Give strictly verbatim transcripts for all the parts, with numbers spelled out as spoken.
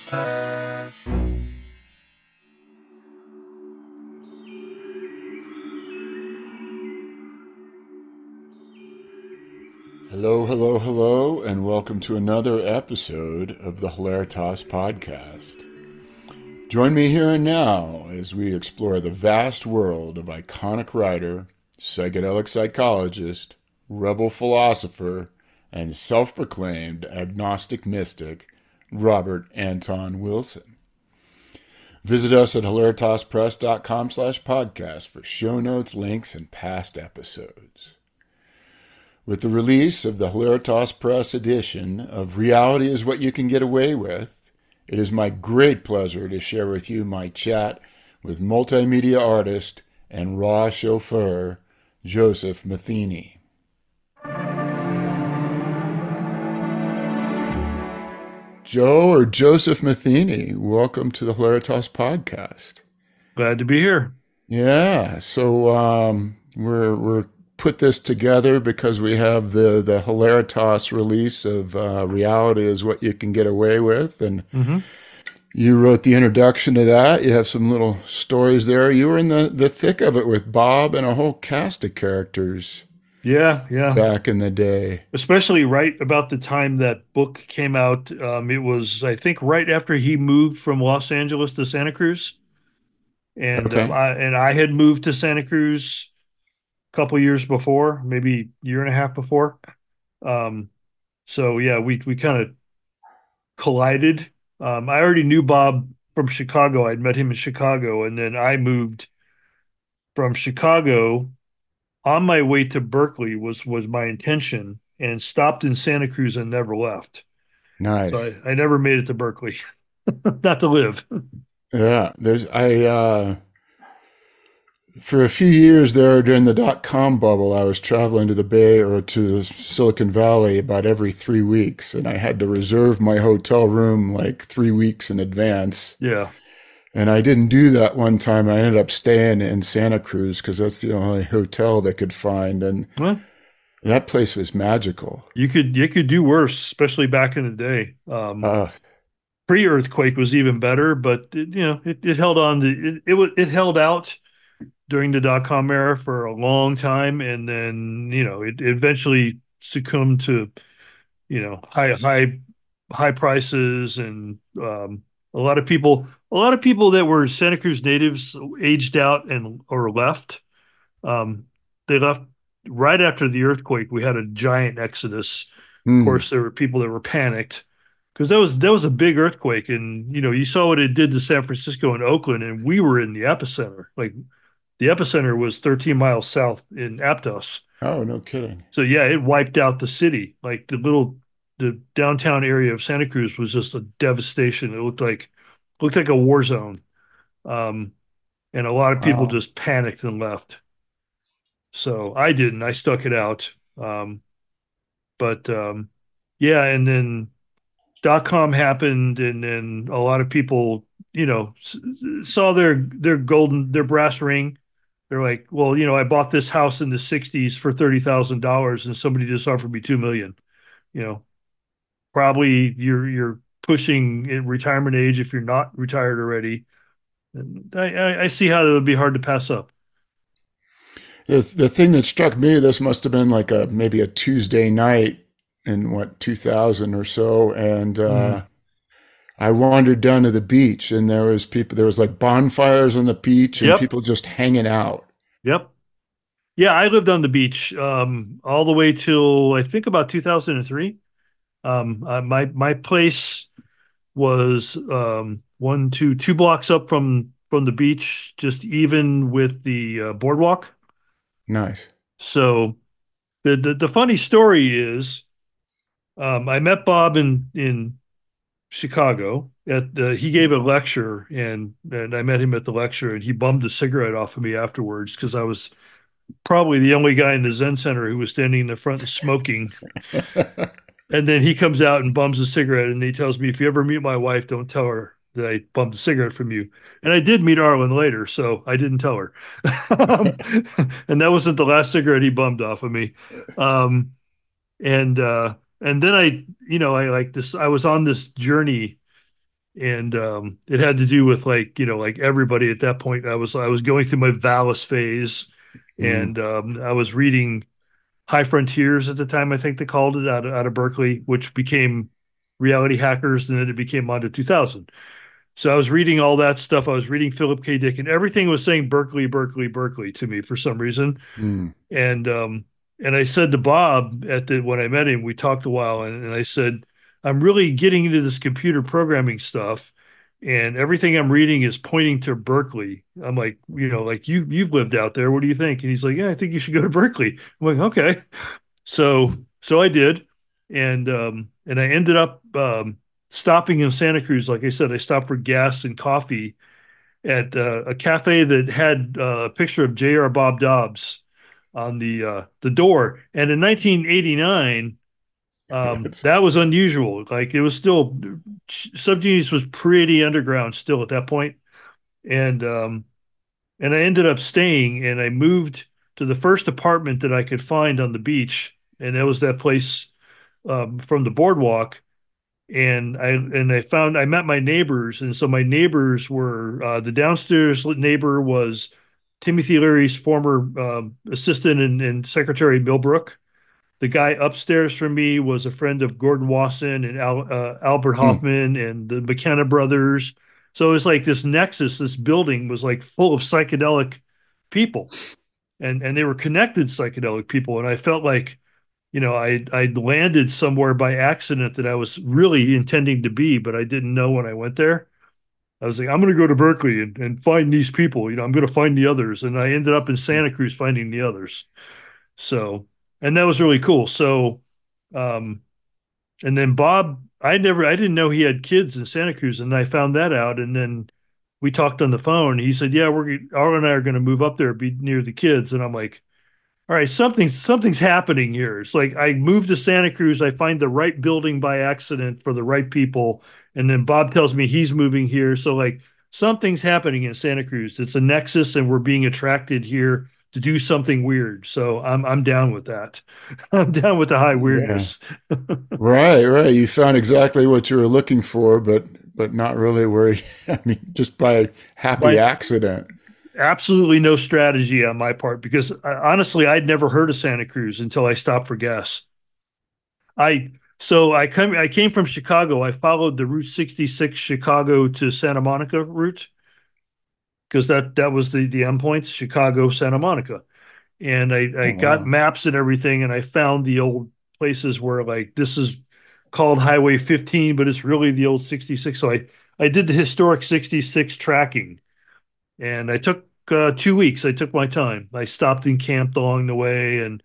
Hello, hello, hello, and welcome to another episode of the Hilaritas podcast. Join me here and now as we explore the vast world of iconic writer, psychedelic psychologist, rebel philosopher, and self-proclaimed agnostic mystic, Robert Anton Wilson. Visit us at hilaritaspress.com slash podcast for show notes, links, and past episodes. With the release of the Hilaritas Press edition of Reality is What You Can Get Away With, it is my great pleasure to share with you my chat with multimedia artist and raw chauffeur, Joseph Matheny. Joe or Joseph Matheny, welcome to the Hilaritas podcast. Glad to be here. Yeah, so um, we're we're put this together because we have the the Hilaritas release of uh, Reality is What You Can Get Away With, and mm-hmm. you wrote the introduction to that. You have some little stories there. You were in the, the thick of it with Bob and a whole cast of characters. Yeah, yeah. Back in the day. Especially right about the time that book came out. Um, it was, I think, right after he moved from Los Angeles to Santa Cruz. And, okay. um, I, and I had moved to Santa Cruz couple years before, maybe a year and a half before. Um, so yeah, we we kind of collided. Um, I already knew Bob from Chicago. I'd met him in Chicago, and then I moved from Chicago on my way to Berkeley was was my intention, and stopped in Santa Cruz and never left. Nice. So I, I never made it to Berkeley, not to live. Yeah, there's I. Uh... For a few years there during the dot-com bubble, I was traveling to the Bay or to Silicon Valley about every three weeks, and I had to reserve my hotel room like three weeks in advance. Yeah. And I didn't do that one time. I ended up staying in Santa Cruz because that's the only hotel they could find, and what? That place was magical. You could you could do worse, especially back in the day. Um, uh, pre-earthquake was even better, but it, you know it, it held on to it, it it held out during the dot-com era for a long time, and then you know it, it eventually succumbed to you know high high high prices, and um, a lot of people a lot of people that were Santa Cruz natives aged out and or left. Um, they left right after the earthquake. We had a giant exodus. Mm. Of course, there were people that were panicked because that was that was a big earthquake, and you know you saw what it did to San Francisco and Oakland, and we were in the epicenter. Like, the epicenter was thirteen miles south in Aptos. Oh, no kidding. So yeah, it wiped out the city. Like the little, the downtown area of Santa Cruz was just a devastation. It looked like, looked like a war zone. Um, and a lot of people wow. just panicked and left. So I didn't, I stuck it out. Um, but um, yeah, and then dot-com happened, and then a lot of people, you know, saw their, their golden, their brass ring. They're like, well, you know, I bought this house in the sixties for thirty thousand dollars and somebody just offered me two million dollars. You know, probably you're you're pushing retirement age if you're not retired already. And I, I, I see how it would be hard to pass up. The the thing that struck me, this must have been like a maybe a Tuesday night in what two thousand or so, and uh, mm. I wandered down to the beach, and there was people. There was like bonfires on the beach, and yep. people just hanging out. Yep. Yeah, I lived on the beach um, all the way till I think about two thousand three. Um, uh, my my place was um, one, two, two blocks up from from the beach, just even with the uh, boardwalk. Nice. So the the, the funny story is, um, I met Bob in in. Chicago at the, he gave a lecture, and and I met him at the lecture, and he bummed a cigarette off of me afterwards because I was probably the only guy in the Zen Center who was standing in the front and smoking. And then he comes out and bums a cigarette, and he tells me, if you ever meet my wife, don't tell her that I bumped a cigarette from you. And I did meet Arlen later, so I didn't tell her. um, and that wasn't the last cigarette he bummed off of me. Um, and uh, and then I, you know, I like this. I was on this journey and um, it had to do with like you know like everybody at that point. I was I was going through my Valis phase, Mm, and um, I was reading High Frontiers at the time. I think they called it out of, out of Berkeley, which became Reality Hackers, and then it became Mondo two thousand. So I was reading all that stuff. I was reading Philip K. Dick, and everything was saying Berkeley, Berkeley, Berkeley to me for some reason. mm, And um, and I said to Bob at the when I met him, we talked a while, and, and I said, I'm really getting into this computer programming stuff, and everything I'm reading is pointing to Berkeley. I'm like, you know, like you you've lived out there. What do you think? And he's like, yeah, I think you should go to Berkeley. I'm like, okay. So so I did, and um, and I ended up um, stopping in Santa Cruz. Like I said, I stopped for gas and coffee at uh, a cafe that had uh, a picture of J R. Bob Dobbs on the uh, the door. And in nineteen eighty-nine, um, that's that was unusual. Like it was still Subgenius was pretty underground still at that point. And um, and I ended up staying, and I moved to the first apartment that I could find on the beach, and that was that place um, from the boardwalk. And I and I found I met my neighbors, and so my neighbors were uh, the downstairs neighbor was Timothy Leary's former um, assistant and, and secretary Millbrook. The guy upstairs from me was a friend of Gordon Wasson and Al, uh, Albert mm, Hoffman and the McKenna brothers. So it was like this nexus. This building was like full of psychedelic people, and and they were connected psychedelic people. And I felt like you know, I I landed somewhere by accident that I was really intending to be, but I didn't know when I went there. I was like, I'm going to go to Berkeley and, and find these people. You know, I'm going to find the others, and I ended up in Santa Cruz finding the others. So, and that was really cool. So, um, and then Bob, I never, I didn't know he had kids in Santa Cruz, and I found that out, and then we talked on the phone. He said, "Yeah, we're Arlen and I are going to move up there, be near the kids," and I'm like all right, something's something's happening here. It's like I moved to Santa Cruz, I find the right building by accident for the right people, and then Bob tells me he's moving here. So like something's happening in Santa Cruz. It's a nexus, and we're being attracted here to do something weird. So I'm I'm down with that. I'm down with the high yeah. weirdness. Right, right. You found exactly what you were looking for, but but not really where you, I mean, just by happy By accident. absolutely no strategy on my part because uh, honestly, I'd never heard of Santa Cruz until I stopped for gas. I so I come I came from Chicago. I followed the Route sixty-six Chicago to Santa Monica route because that that was the the endpoints, Chicago, Santa Monica. And I I Oh, got wow. maps and everything, and I found the old places where like this is called Highway fifteen, but it's really the old sixty-six. So I I did the historic sixty-six tracking, and I took uh, two weeks. I took my time. I stopped and camped along the way and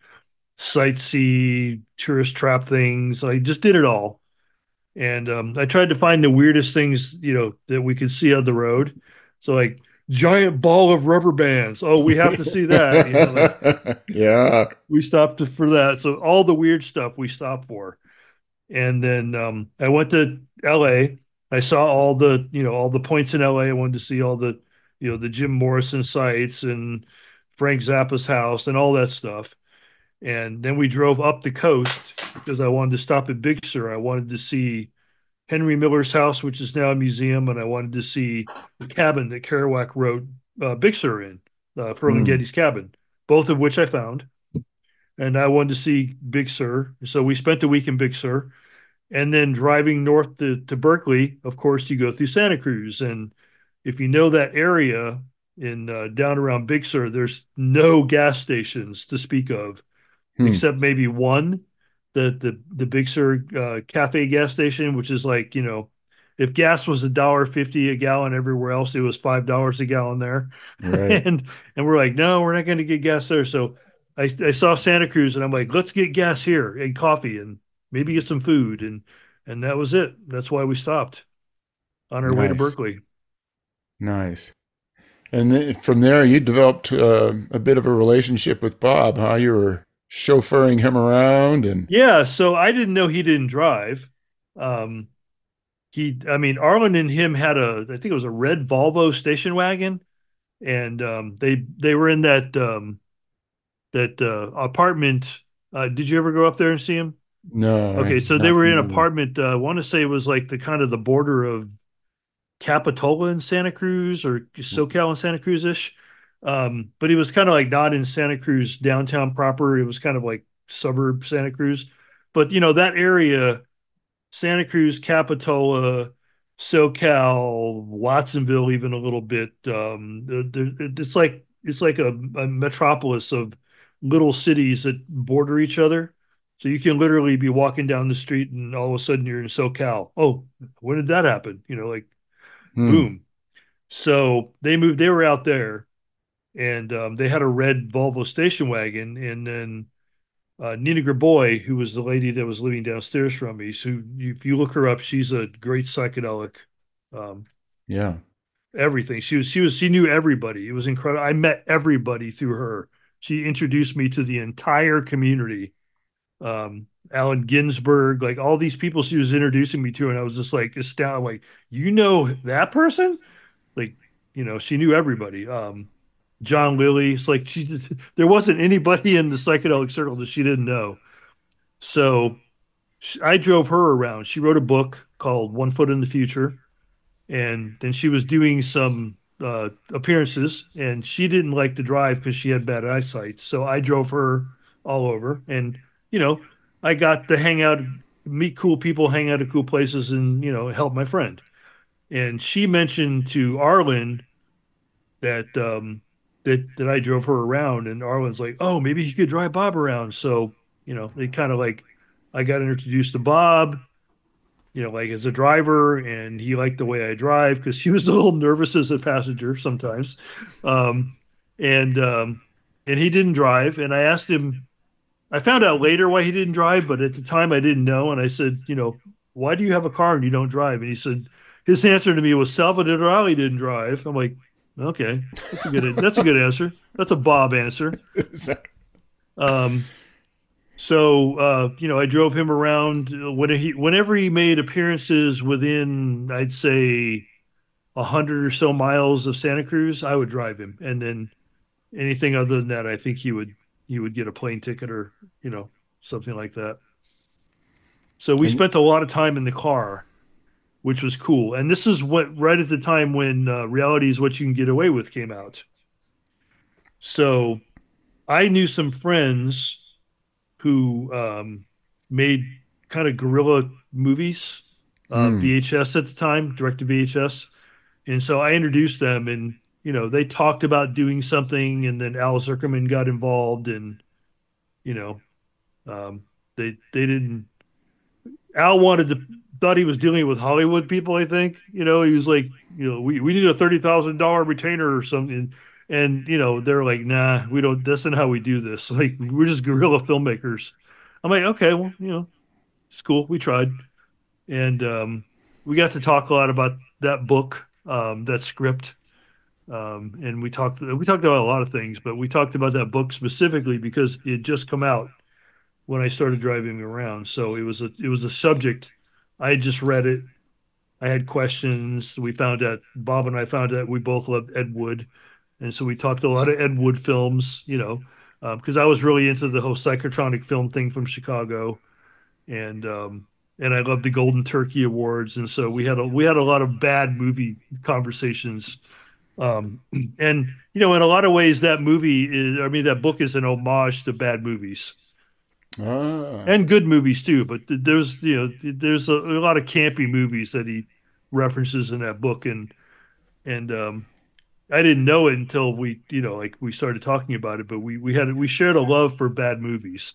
sightsee, tourist trap things. I just did it all. And um, I tried to find the weirdest things, you know, that we could see on the road. So like giant ball of rubber bands. Oh, we have to see that. You know, like Yeah. we stopped for that. So all the weird stuff we stopped for. And then um, I went to L A. I saw all the, you know, all the points in L A. I wanted to see all the, you know, the Jim Morrison sites and Frank Zappa's house and all that stuff. And then we drove up the coast because I wanted to stop at Big Sur. I wanted to see Henry Miller's house, which is now a museum, and I wanted to see the cabin that Kerouac wrote uh, Big Sur in, uh, Mm, Ferlinghetti's cabin, both of which I found. And I wanted to see Big Sur. So we spent a week in Big Sur. And then driving north to, to Berkeley, of course, you go through Santa Cruz. And if you know that area in uh, down around Big Sur, there's no gas stations to speak of hmm. except maybe one, the the the Big Sur uh, Cafe gas station, which is like you know, if gas was a dollar fifty a gallon everywhere else, it was five dollars a gallon there, Right. and and we're like, no, we're not going to get gas there. So I I saw Santa Cruz, and I'm like, let's get gas here and coffee and maybe get some food, and and that was it. That's why we stopped on our way to Nice. Berkeley. Nice. And then from there, you developed uh, a bit of a relationship with Bob, huh? You were chauffeuring him around and Yeah, so I didn't know he didn't drive. Um, he, I mean, Arlen and him had a, I think it was a red Volvo station wagon, and um, they they were in that um, that uh, apartment. Uh, did you ever go up there and see him? no, Okay, I'm so they not were in familiar. apartment. Uh, I want to say it was like the kind of the border of Capitola in Santa Cruz or SoCal in Santa Cruz ish. Um, but it was kind of like not in Santa Cruz downtown proper. It was kind of like suburb Santa Cruz. But you know, that area, Santa Cruz, Capitola, SoCal, Watsonville, even a little bit. Um, it's like it's like a, a metropolis of little cities that border each other. So you can literally be walking down the street and all of a sudden you're in SoCal. Oh, when did that happen? You know, like Hmm. boom. So they moved. They were out there, and um, they had a red Volvo station wagon, and then uh, Nina Graboy, who was the lady that was living downstairs from me. So if you look her up, she's a great psychedelic. Um, Yeah. everything. She was. She was. She knew everybody. It was incredible. I met everybody through her. She introduced me to the entire community. Um, Allen Ginsberg, like all these people she was introducing me to, and I was just like astounded. Like, you know that person? Like, you know, she knew everybody. Um, John Lilly. It's like she just, there wasn't anybody in the psychedelic circle that she didn't know. So she, I drove her around. She wrote a book called One Foot in the Future, and then she was doing some uh, appearances, and she didn't like to drive because she had bad eyesight. So I drove her all over, and you know, I got to hang out, meet cool people, hang out at cool places, and you know, help my friend. And she mentioned to Arlen that um that that I drove her around, and Arlen's like, oh, maybe he could drive Bob around. So, you know, they kind of like I got introduced to Bob, you know, like as a driver, and he liked the way I drive because he was a little nervous as a passenger sometimes. Um and um and he didn't drive. And I asked him, I found out later why he didn't drive, but at the time I didn't know. And I said, you know, why do you have a car and you don't drive? And he said, his answer to me was Salvador Dali didn't drive. I'm like, okay, that's a good, that's a good answer. That's a Bob answer. Um, so, uh, you know, I drove him around when he, whenever he made appearances within, I'd say a hundred or so miles of Santa Cruz, I would drive him. And then anything other than that, I think he would, he would get a plane ticket or, you know, something like that. So we And spent a lot of time in the car, which was cool. And this is what right at the time when uh, Reality is What You Can Get Away With came out. So I knew some friends who um, made kind of guerrilla movies, uh, hmm. V H S at the time, direct to V H S. And so I introduced them, and you know, they talked about doing something, and then Al Zuckerman got involved, and you know, um, they they didn't. Al wanted to thought he was dealing with Hollywood people. I think you know he was like, you know, we we need a thirty thousand dollar retainer or something, and you know they're like, nah, we don't. That's not how we do this. Like we're just guerrilla filmmakers. I'm like, okay, well, you know, it's cool. We tried, and um, we got to talk a lot about that book, um, that script. Um, and we talked we talked about a lot of things, but we talked about that book specifically because it had just come out when I started driving him around. So it was a it was a subject. I had just read it. I had questions. We found out Bob and I found out we both loved Ed Wood, and so we talked a lot of Ed Wood films. You know, because um, I was really into the whole psychotronic film thing from Chicago, and um, and I loved the Golden Turkey Awards, and so we had a we had a lot of bad movie conversations. Um, and you know, in a lot of ways, that movie is, I mean, that book is an homage to bad movies Ah. and good movies too. But there's you know there's a, a lot of campy movies that he references in that book, and and um, I didn't know it until we you know like we started talking about it. But we we had we shared a love for bad movies.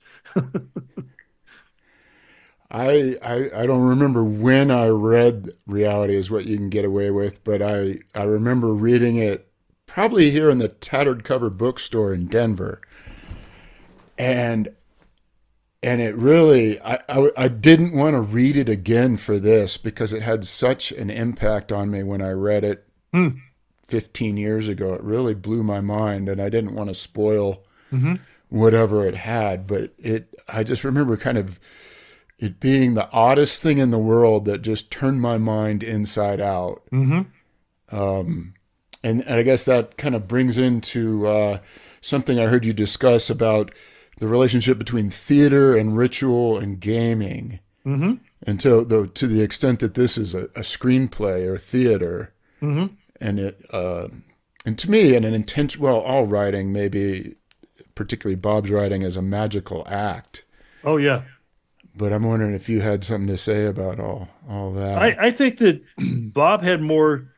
I, I I don't remember when I read Reality is What You Can Get Away With, but I, I remember reading it probably here in the Tattered Cover bookstore in Denver. And and it really I, I, I didn't want to read it again for this because it had such an impact on me when I read it Hmm. fifteen years ago. It really blew my mind, and I didn't want to spoil Mm-hmm. whatever it had, but it I just remember kind of it being the oddest thing in the world that just turned my mind inside out. Mm-hmm. Um, and, and I guess that kind of brings into uh, something I heard you discuss about the relationship between theater and ritual and gaming. Mm-hmm. And so, though, to the extent that this is a, a screenplay or theater, Mm-hmm. And it, uh, and to me, and an intention, well, all writing, maybe particularly Bob's writing, is a magical act. Oh yeah. But I'm wondering if you had something to say about all all that. I, I think that Bob had more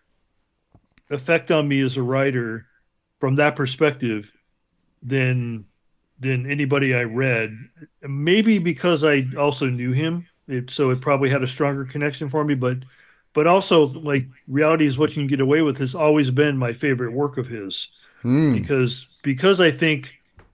effect on me as a writer from that perspective than than anybody I read. Maybe because I also knew him, it, so it probably had a stronger connection for me. But but also like reality is what you can get away with has always been my favorite work of his Hmm. because because I think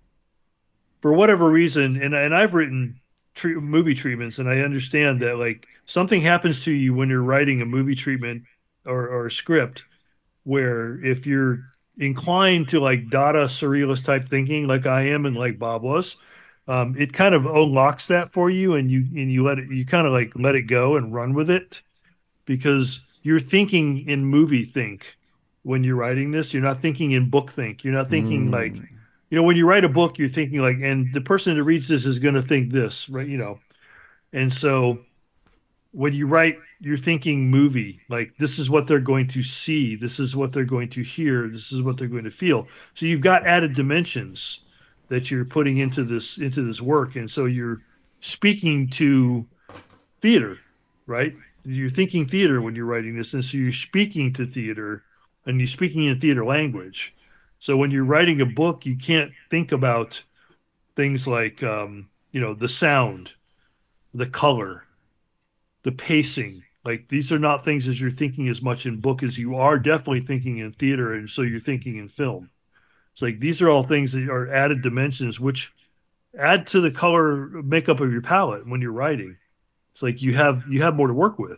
for whatever reason, and and I've written tre movie treatments, and I understand that like something happens to you when you're writing a movie treatment or or a script where if you're inclined to like Dada surrealist type thinking, like I am and like Bob was, um, it kind of unlocks that for you, and you and you let it, you kind of like let it go and run with it because you're thinking in movie think when you're writing this. You're not thinking in book think. You're not thinking like, Hmm. you know, when you write a book, you're thinking like, and the person that reads this is going to think this, right? You know, and so when you write, you're thinking movie, like this is what they're going to see, this is what they're going to hear, this is what they're going to feel. So you've got added dimensions that you're putting into this into this work, and so you're speaking to theater, right? You're thinking theater when you're writing this, and so you're speaking to theater, and you're speaking in theater language. So when you're writing a book, you can't think about things like um, you know, the sound, the color, the pacing. Like these are not things as you're thinking as much in book as you are definitely thinking in theater, and so you're thinking in film. It's like these are all things that are added dimensions which add to the color makeup of your palette when you're writing. It's like you have you have more to work with.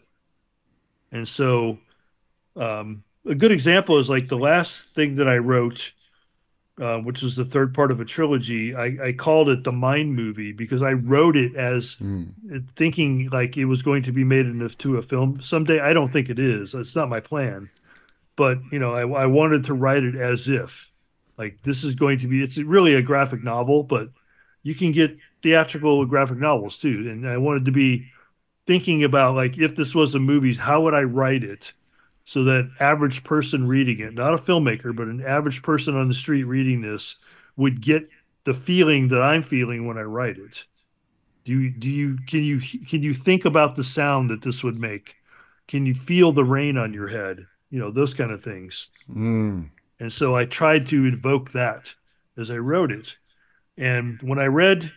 And so um, a good example is like the last thing that I wrote, uh, which was the third part of a trilogy. I, I called it the Mind Movie because I wrote it as Hmm. thinking like it was going to be made into a film someday. I don't think it is. It's not my plan. But you know, I, I wanted to write it as if like this is going to be. It's really a graphic novel, but you can get theatrical graphic novels too. And I wanted to be thinking about like if this was a movie, how would I write it so that average person reading it, not a filmmaker, but an average person on the street reading this would get the feeling that I'm feeling when I write it. Do you do you can you can you think about the sound that this would make? Can you feel the rain on your head? You know, those kind of things. Hmm. And so I tried to invoke that as I wrote it. And when I read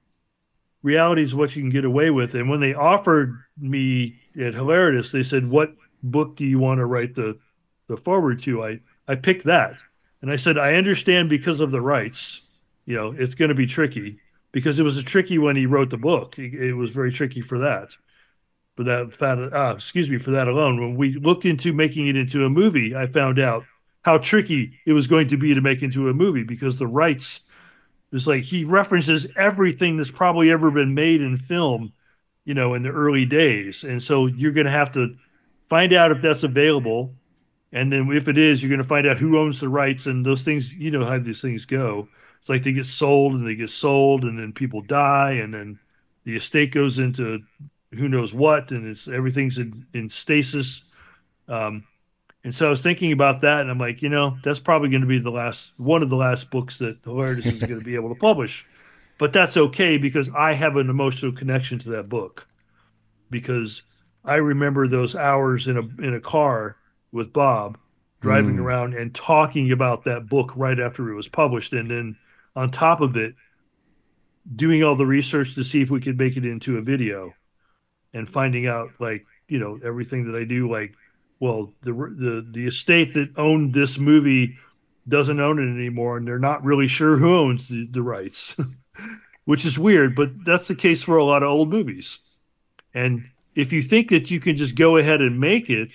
Reality is What You Can Get Away With, and when they offered me at Hilarious, they said, "What book do you want to write the the forward to?" I I picked that, and I said, "I understand because of the rights. You know, it's going to be tricky because it was a tricky when he wrote the book. It, it was very tricky for that, for that fact, uh, excuse me, for that alone. When we looked into making it into a movie, I found out how tricky it was going to be to make into a movie because the rights is like he references everything that's probably ever been made in film, you know, in the early days. And so you're going to have to find out if that's available. And then if it is, you're going to find out who owns the rights and those things, you know, how these things go. It's like they get sold and they get sold and then people die and then the estate goes into who knows what. And it's everything's in, in stasis. Um, and so I was thinking about that, and I'm like, you know, that's probably going to be the last one of the last books that Hilarious is going to be able to publish. But that's okay because I have an emotional connection to that book because I remember those hours in a in a car with Bob driving Hmm. around and talking about that book right after it was published, and then on top of it, doing all the research to see if we could make it into a video and finding out like you know everything that I do like well the the the estate that owned this movie doesn't own it anymore and they're not really sure who owns the, the rights which is weird but that's the case for a lot of old movies and if you think that you can just go ahead and make it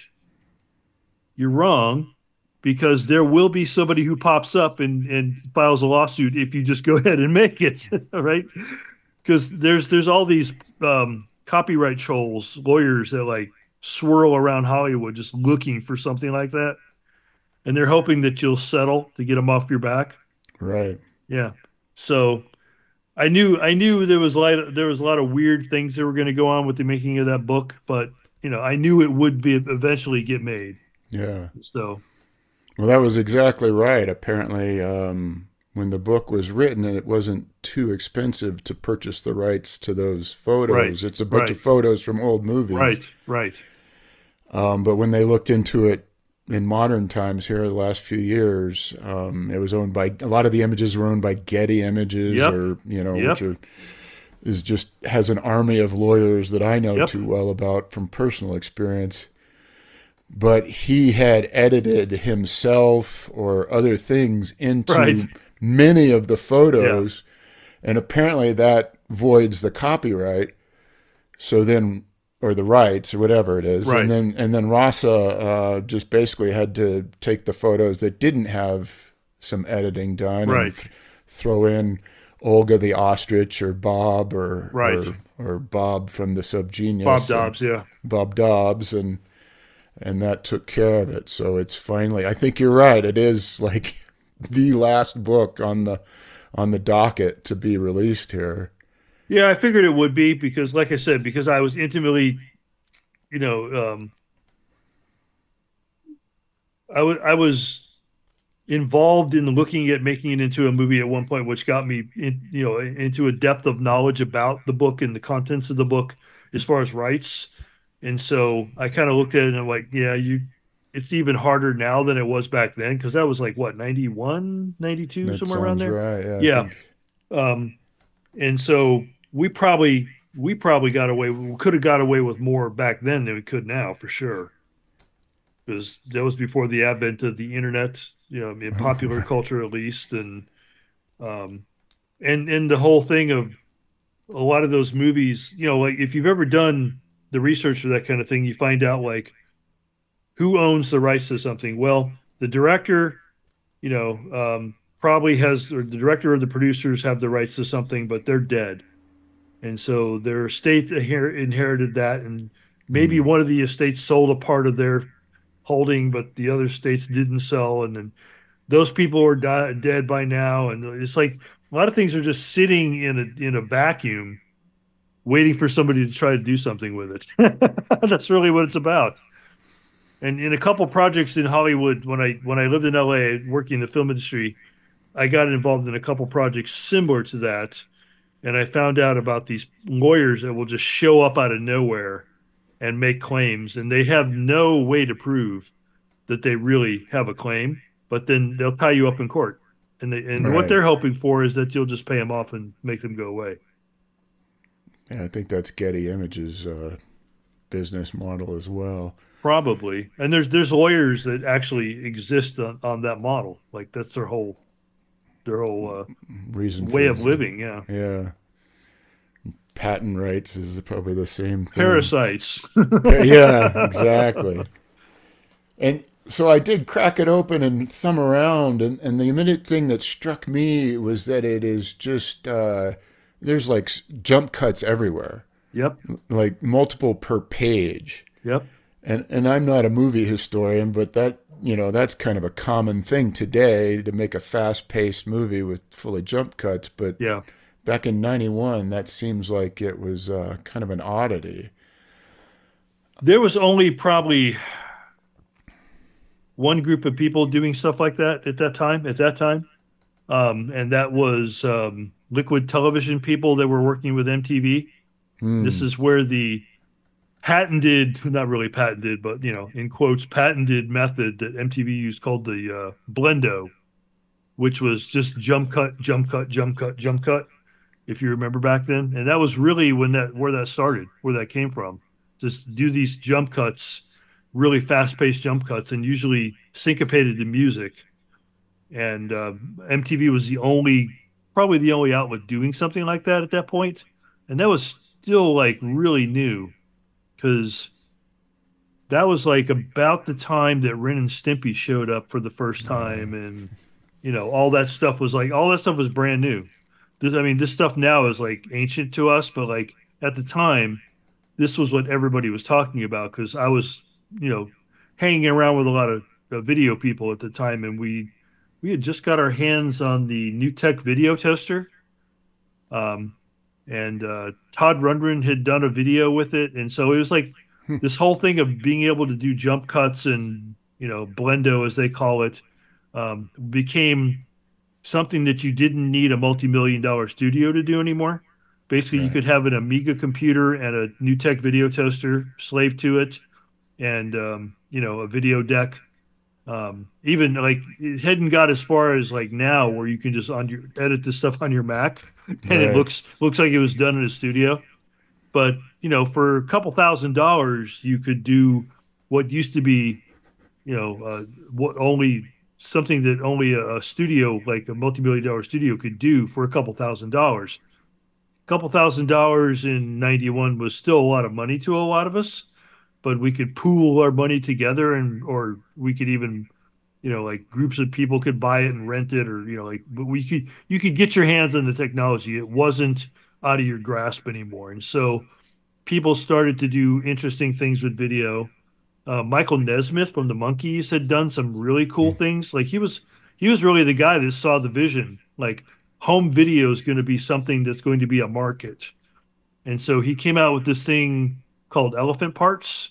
you're wrong because there will be somebody who pops up and, and files a lawsuit if you just go ahead and make it right because there's there's all these um, copyright trolls, lawyers that like swirl around Hollywood just looking for something like that, and they're hoping that you'll settle to get them off your back. Right. Yeah. So I knew I knew there was a lot there was a lot of weird things that were going to go on with the making of that book, but you know I knew it would be eventually get made. Yeah. So, Well, that was exactly right. Apparently, um, when the book was written, it wasn't too expensive to purchase the rights to those right, photos. It's a bunch of right, photos from old movies. right, right. Um, but when they looked into it in modern times here, the last few years, um, it was owned by a lot of the images were owned by Getty Images, Yep, or you know, which yep, are is just has an army of lawyers that I know yep. too well about from personal experience. But he had edited himself or other things Right. into many of the Yeah. photos, and apparently that voids the copyright. So then, or the rights, or whatever it is, and Right. then and then Rasa uh, just basically had to take the photos that didn't have some editing done and Right. th- throw in Olga the ostrich or Bob or Right. or or Bob from the Bob Subgenius and Dobbs. Yeah. Bob Dobbs and and that took care of it. So it's finally. I think you're right. It is like the last book on the on the docket to be released here. Yeah. I figured it would be because, like I said, because I was intimately, you know, um, I was I was involved in looking at making it into a movie at one point, which got me in, you know, into a depth of knowledge about the book and the contents of the book as far as rights. And so I kind of looked at it and I'm like, yeah, you, it's even harder now than it was back then. Cause that was like what, ninety one, ninety two, That somewhere around sounds there. right. Yeah, I Yeah. think. Um, and so we probably, we probably got away, we could have got away with more back then than we could now for sure. Because that was before the advent of the internet, you know, in popular culture at least. And, um, and, and the whole thing of a lot of those movies, you know, like if you've ever done the research for that kind of thing, you find out like who owns the rights to something. Well, the director, you know, um, probably has, or the director or the producers have the rights to something, but they're dead. And so their estate inherited that. And maybe Hmm. one of the estates sold a part of their holding, but the other states didn't sell. And then those people are di- dead by now. And it's like a lot of things are just sitting in a, in a vacuum waiting for somebody to try to do something with it. That's really what it's about. And in a couple projects in Hollywood, when I when I lived in L A working in the film industry, I got involved in a couple projects similar to that, and I found out about these lawyers that will just show up out of nowhere and make claims, and they have no way to prove that they really have a claim, but then they'll tie you up in court. And they, and what Right. they're hoping for is that you'll just pay them off and make them go away. Yeah, I think that's Getty Images' uh, business model as well. Probably. And there's there's lawyers that actually exist on, on that model. Like that's their whole their whole uh, Reason way for of this. living. Yeah. Yeah. Patent rights is probably the same thing. Parasites. Yeah, exactly. And so I did crack it open and thumb around, and, and the immediate thing that struck me was that it is just, uh, there's like jump cuts everywhere, Yep. like multiple per page. Yep. And, and I'm not a movie historian, but that, you know, that's kind of a common thing today to make a fast paced movie with full of jump cuts. But Yeah. back in ninety-one, that seems like it was uh, kind of an oddity. There was only probably one group of people doing stuff like that at that time, at that time. Um, and that was um, Liquid Television people that were working with M T V. This Hmm. is where the patented, not really patented, but you know, in quotes, patented method that M T V used called the uh, blendo, which was just jump cut, jump cut, jump cut, jump cut, if you remember back then. And that was really when that where that started, where that came from. Just do these jump cuts, really fast-paced jump cuts, and usually syncopated to music. And uh, M T V was the only, probably the only outlet doing something like that at that point. And that was still like really new because that was like about the time that Ren and Stimpy showed up for the first Uh, time, and you know all that stuff was like all that stuff was brand new. This, I mean, this stuff now is like ancient to us, but like at the time, this was what everybody was talking about because I was, you know, hanging around with a lot of uh, video people at the time, and we we had just got our hands on the New Tech video toaster. Um, and uh, Todd Rundgren had done a video with it, and so it was like hmm. this whole thing of being able to do jump cuts and you know, Blendo as they call it, um, became something that you didn't need a multi-million dollar studio to do anymore. Basically, you Right. could have an Amiga computer and a NewTek video toaster slave to it, and um, you know, a video deck. Um, even like it hadn't got as far as like now where you can just on your edit this stuff on your Mac and it Right. looks looks like it was done in a studio. But you know, for a couple thousand dollars, you could do what used to be, you know, uh, what only something that only a, a studio like a multi-million dollar studio could do for a couple thousand dollars. A couple thousand dollars in ninety-one was still a lot of money to a lot of us, but we could pool our money together and or we could even, you know, like groups of people could buy it and rent it, or you know, like but we could you could get your hands on the technology. It wasn't out of your grasp anymore. And so people started to do interesting things with video. Uh, Michael Nesmith from the Monkees had done some really cool things. Like he was he was really the guy that saw the vision. Like home video is going to be something that's going to be a market. And so he came out with this thing called Elephant Parts,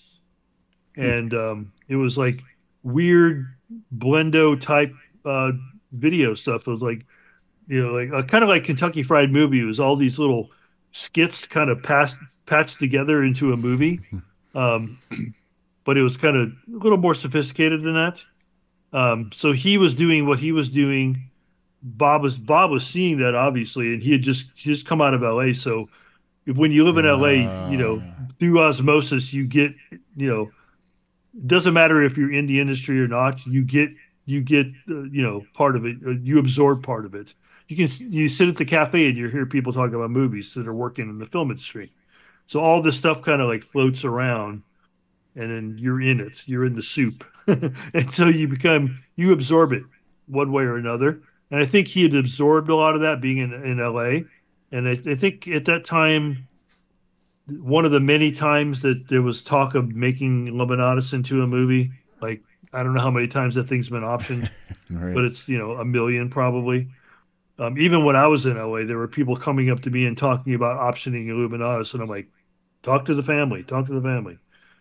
and um, it was like weird Blendo type uh, video stuff. It was like you know like uh, kind of like Kentucky Fried Movie. It was all these little skits kind of passed patched together into a movie. Um, but it was kind of a little more sophisticated than that. Um, so he was doing what he was doing. Bob was Bob was seeing that obviously, and he had just he just come out of L A. So if, when you live in L A, you know Uh, through osmosis you get you know it doesn't matter if you're in the industry or not. You get you get uh, you know part of it. Uh, you absorb part of it. You can you sit at the cafe and you hear people talking about movies that are working in the film industry. So all this stuff kind of like floats around and then you're in it. You're in the soup. And so you become, you absorb it one way or another. And I think he had absorbed a lot of that being in, in L A. And I, I think at that time, one of the many times that there was talk of making Lemonatus into a movie, like, I don't know how many times that thing's been optioned, right. but it's, you know, a million probably. Um, even when I was in L A, there were people coming up to me and talking about optioning Illuminatus. And I'm like, talk to the family, talk to the family.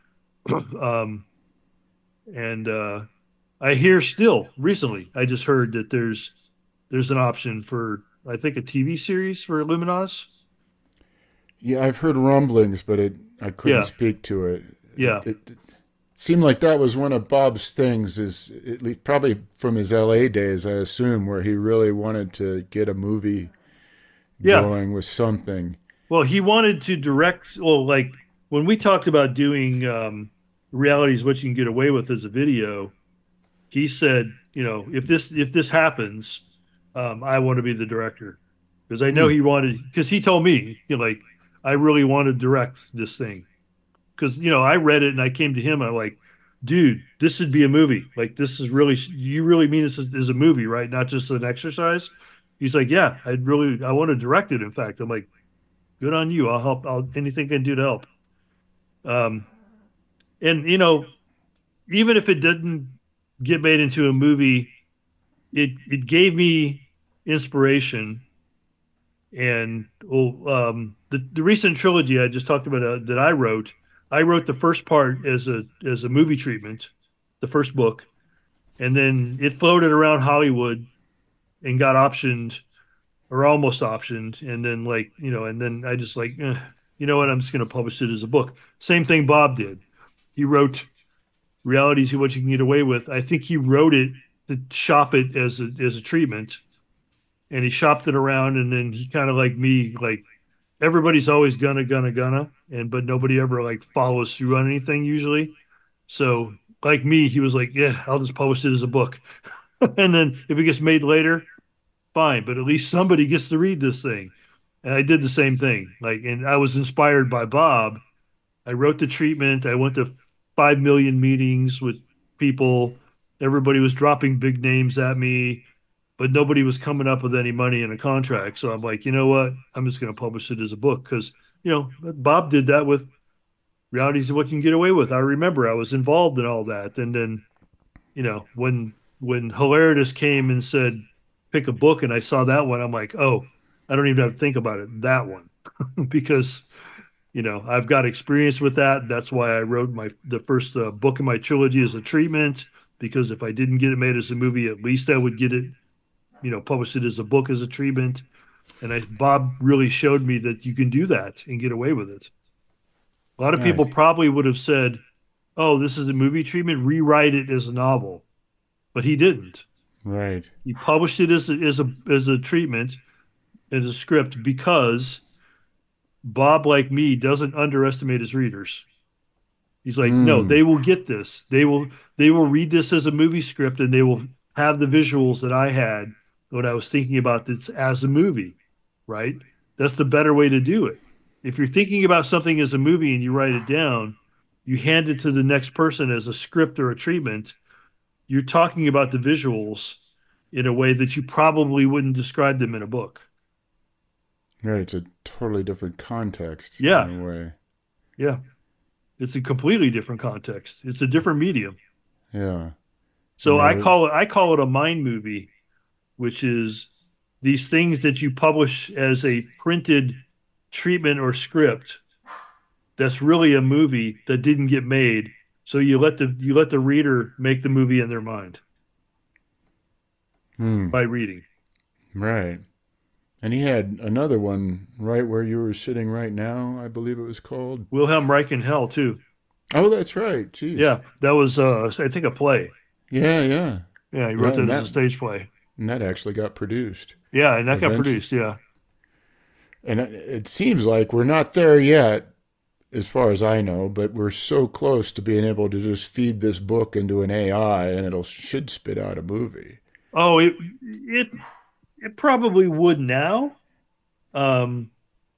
um, and uh, I hear still recently, I just heard that there's there's an option for I think a T V series for Illuminatus. Yeah, I've heard rumblings, but it I couldn't Yeah, speak to it. It, yeah, it, it seemed like that was one of Bob's things, is at least probably from his L A days, I assume, where he really wanted to get a movie yeah. going with something. Well, he wanted to direct. Well, like when we talked about doing um, reality is what you can get away with as a video, he said, you know, if this if this happens, um, I want to be the director because I know Hmm. he wanted because he told me, you know, like I really want to direct this thing because you know I read it and I came to him and I'm like, dude, this should be a movie. Like this is really you really mean this is, is a movie, right? Not just an exercise. He's like, yeah, I'd really I want to direct it. In fact, I'm like, good on you. I'll help. I'll anything I can do to help. Um, and you know, even if it didn't get made into a movie, it it gave me inspiration. And well, um, the the recent trilogy I just talked about uh, that I wrote, I wrote the first part as a as a movie treatment, the first book, and then it floated around Hollywood and got optioned or almost optioned, and then like you know, and then I just like, eh, you know what, I'm just going to publish it as a book. Same thing Bob did. He wrote Realities of What You Can Get Away With. I think he wrote it to shop it as a as a treatment, and he shopped it around, and then he kind of like me, like everybody's always gonna gonna gonna, and but nobody ever like follows through on anything usually. So like me, he was like, yeah, I'll just publish it as a book, and then if it gets made later, fine, but at least somebody gets to read this thing. And I did the same thing. Like, and I was inspired by Bob. I wrote the treatment. I went to five million meetings with people. Everybody was dropping big names at me, but nobody was coming up with any money in a contract. So I'm like, you know what? I'm just going to publish it as a book because, you know, Bob did that with Realities of What You Can Get Away With. I remember I was involved in all that. And then, you know, when when Hilaritas came and said, pick a book, and I saw that one, I'm like, oh, I don't even have to think about it. That one, because you know I've got experience with that. That's why I wrote my the first uh, book in my trilogy as a treatment. because if I didn't get it made as a movie, at least I would get it, you know, published it as a book as a treatment. And I, Bob really showed me that you can do that and get away with it. A lot of people Nice. probably would have said, "Oh, this is a movie treatment, rewrite it as a novel," but he didn't. Right. He published it as a, as a as a treatment, as a script, because Bob, like me, doesn't underestimate his readers. He's like, no, Hmm. they will get this. They will they will read this as a movie script, and they will have the visuals that I had when I was thinking about this as a movie, right? That's the better way to do it. If you're thinking about something as a movie and you write it down, you hand it to the next person as a script or a treatment, you're talking about the visuals in a way that you probably wouldn't describe them in a book. Right. It's a totally different context Yeah, in a way. yeah. It's a completely different context. It's a different medium. Yeah. And So I there, call it I call it a mind movie, which is these things that you publish as a printed treatment or script that's really a movie that didn't get made. So you let the you let the reader make the movie in their mind hmm. by reading. Right. And he had another one right where you were sitting right now, I believe it was called. Wilhelm Reich in Hell too. Oh, that's right. Jeez. Yeah, that was uh I think a play. Yeah, yeah. Yeah, he Yeah, wrote that and as a that stage play. and that actually got produced Yeah, and that got eventually. produced. Yeah. And it it seems like we're not there yet, as far as I know, but we're so close to being able to just feed this book into an A I and it'll should spit out a movie. Oh, it it it probably would now. Um,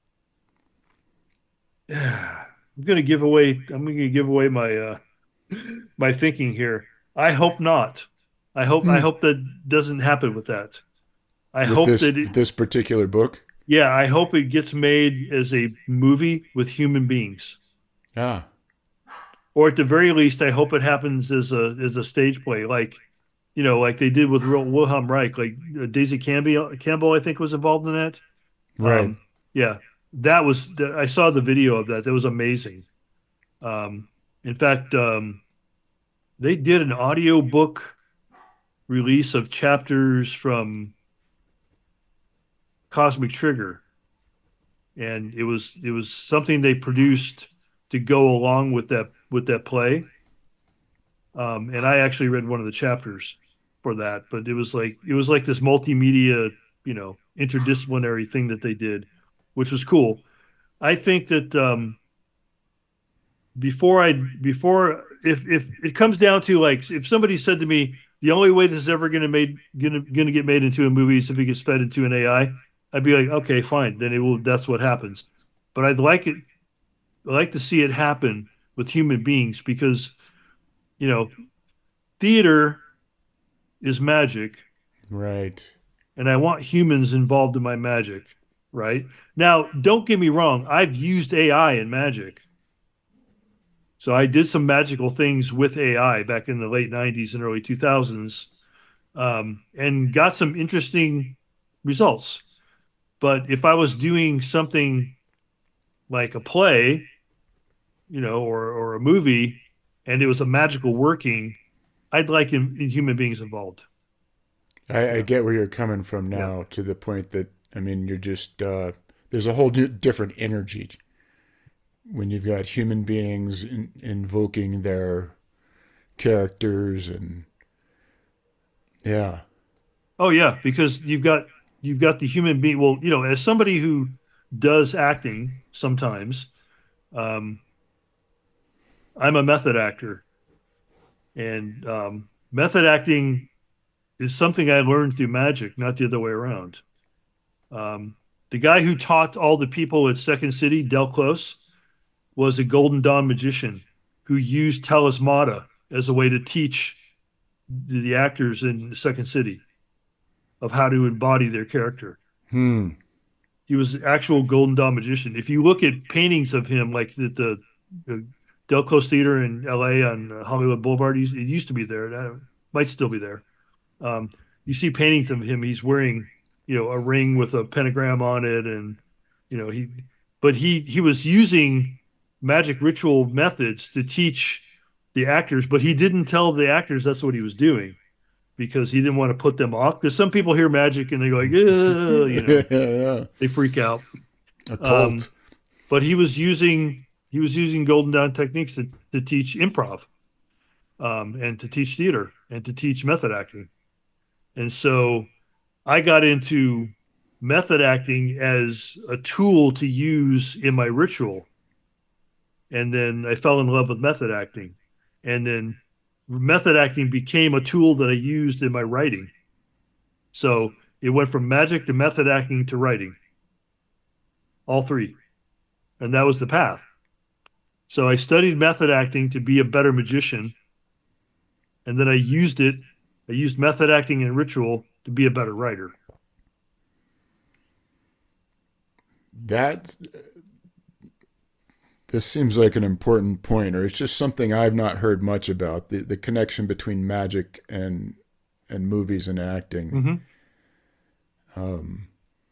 I'm gonna give away. I'm gonna give away my uh, my thinking here. I hope not. I hope I Hmm. hope that doesn't happen with that. I With hope this that it. this particular book. Yeah, I hope it gets made as a movie with human beings, Ah, or at the very least, I hope it happens as a as a stage play, like you know, like they did with Wil- Wilhelm Reich. Like uh, Daisy Campbell, Campbell, I think was involved in that. right. Um, yeah, that was. I saw the video of that. That was amazing. Um, in fact, um, they did an audio book release of chapters from Cosmic Trigger, and it was it was something they produced to go along with that with that play. Um, and I actually read one of the chapters for that, but it was like it was like this multimedia, you know, interdisciplinary thing that they did, which was cool. I think that um, before I before if if it comes down to like if somebody said to me the only way this is ever going to made going to going to get made into a movie is if it gets fed into an A I, I'd be like, okay, fine, then it will. That's what happens. But I'd like it. I like to see it happen with human beings because you know theater is magic, Right. and I want humans involved in my magic. Right now, don't get me wrong. I've used A I in magic. So I did some magical things with A I back in the late nineties and early two thousands, um, and got some interesting results. But if I was doing something like a play, you know, or or a movie, and it was a magical working, I'd like in, in human beings involved. I, I Yeah, get where you're coming from yeah. now to the point that I mean you're just uh, there's a whole new, different energy when you've got human beings in, invoking their characters and yeah. Oh yeah, because you've got you've got the human being. Well, you know, as somebody who does acting sometimes, um, I'm a method actor, and um, method acting is something I learned through magic, not the other way around. Um, the guy who taught all the people at Second City, Del Close, was a Golden Dawn magician who used talismata as a way to teach the, the actors in Second City of how to embody their character. Hmm. He was an actual Golden Dawn magician. If you look at paintings of him, like the, the, the Del Close Theater in L A on Hollywood Boulevard, it used to be there. It might still be there. Um, you see paintings of him. He's wearing, you know, a ring with a pentagram on it, and you know he, but he he was using magic ritual methods to teach the actors, but he didn't tell the actors that's what he was doing because he didn't want to put them off. Because some people hear magic and they go like, you know, yeah. They freak out. A cult. Um, but he was using he was using Golden Dawn techniques to, to teach improv, um, and to teach theater and to teach method acting. And so I got into method acting as a tool to use in my ritual. And then I fell in love with method acting. And then method acting became a tool that I used in my writing. So it went from magic to method acting to writing. All three. And that was the path. So I studied method acting to be a better magician. And then I used it. I used method acting and ritual to be a better writer. That this seems like an important point, or it's just something I've not heard much about, the, the connection between magic and and movies and acting. Mm-hmm. Um,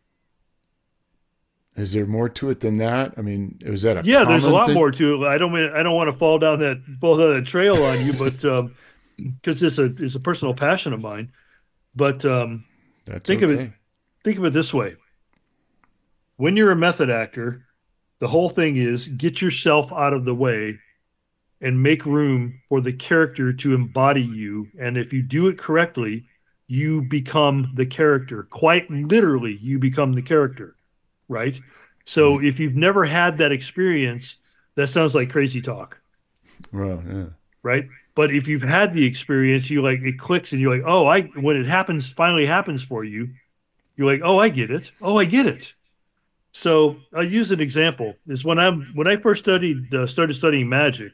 is there more to it than that? I mean, was that a yeah? There's a lot thing? more to it. I don't mean I don't want to fall down that fall down that trail on you, but um, because it's a it's a personal passion of mine. But um, That's think okay. of it think of it this way: when you're a method actor, the whole thing is get yourself out of the way and make room for the character to embody you. And if you do it correctly, you become the character. Quite literally, you become the character, right? So Right. if you've never had that experience, that sounds like crazy talk, Well, yeah. right? But if you've had the experience, you like it clicks and you're like, oh, I when it happens, finally happens for you, you're like, oh, I get it. Oh, I get it. So I'll use an example. Is when I'm when I first studied uh, started studying magic,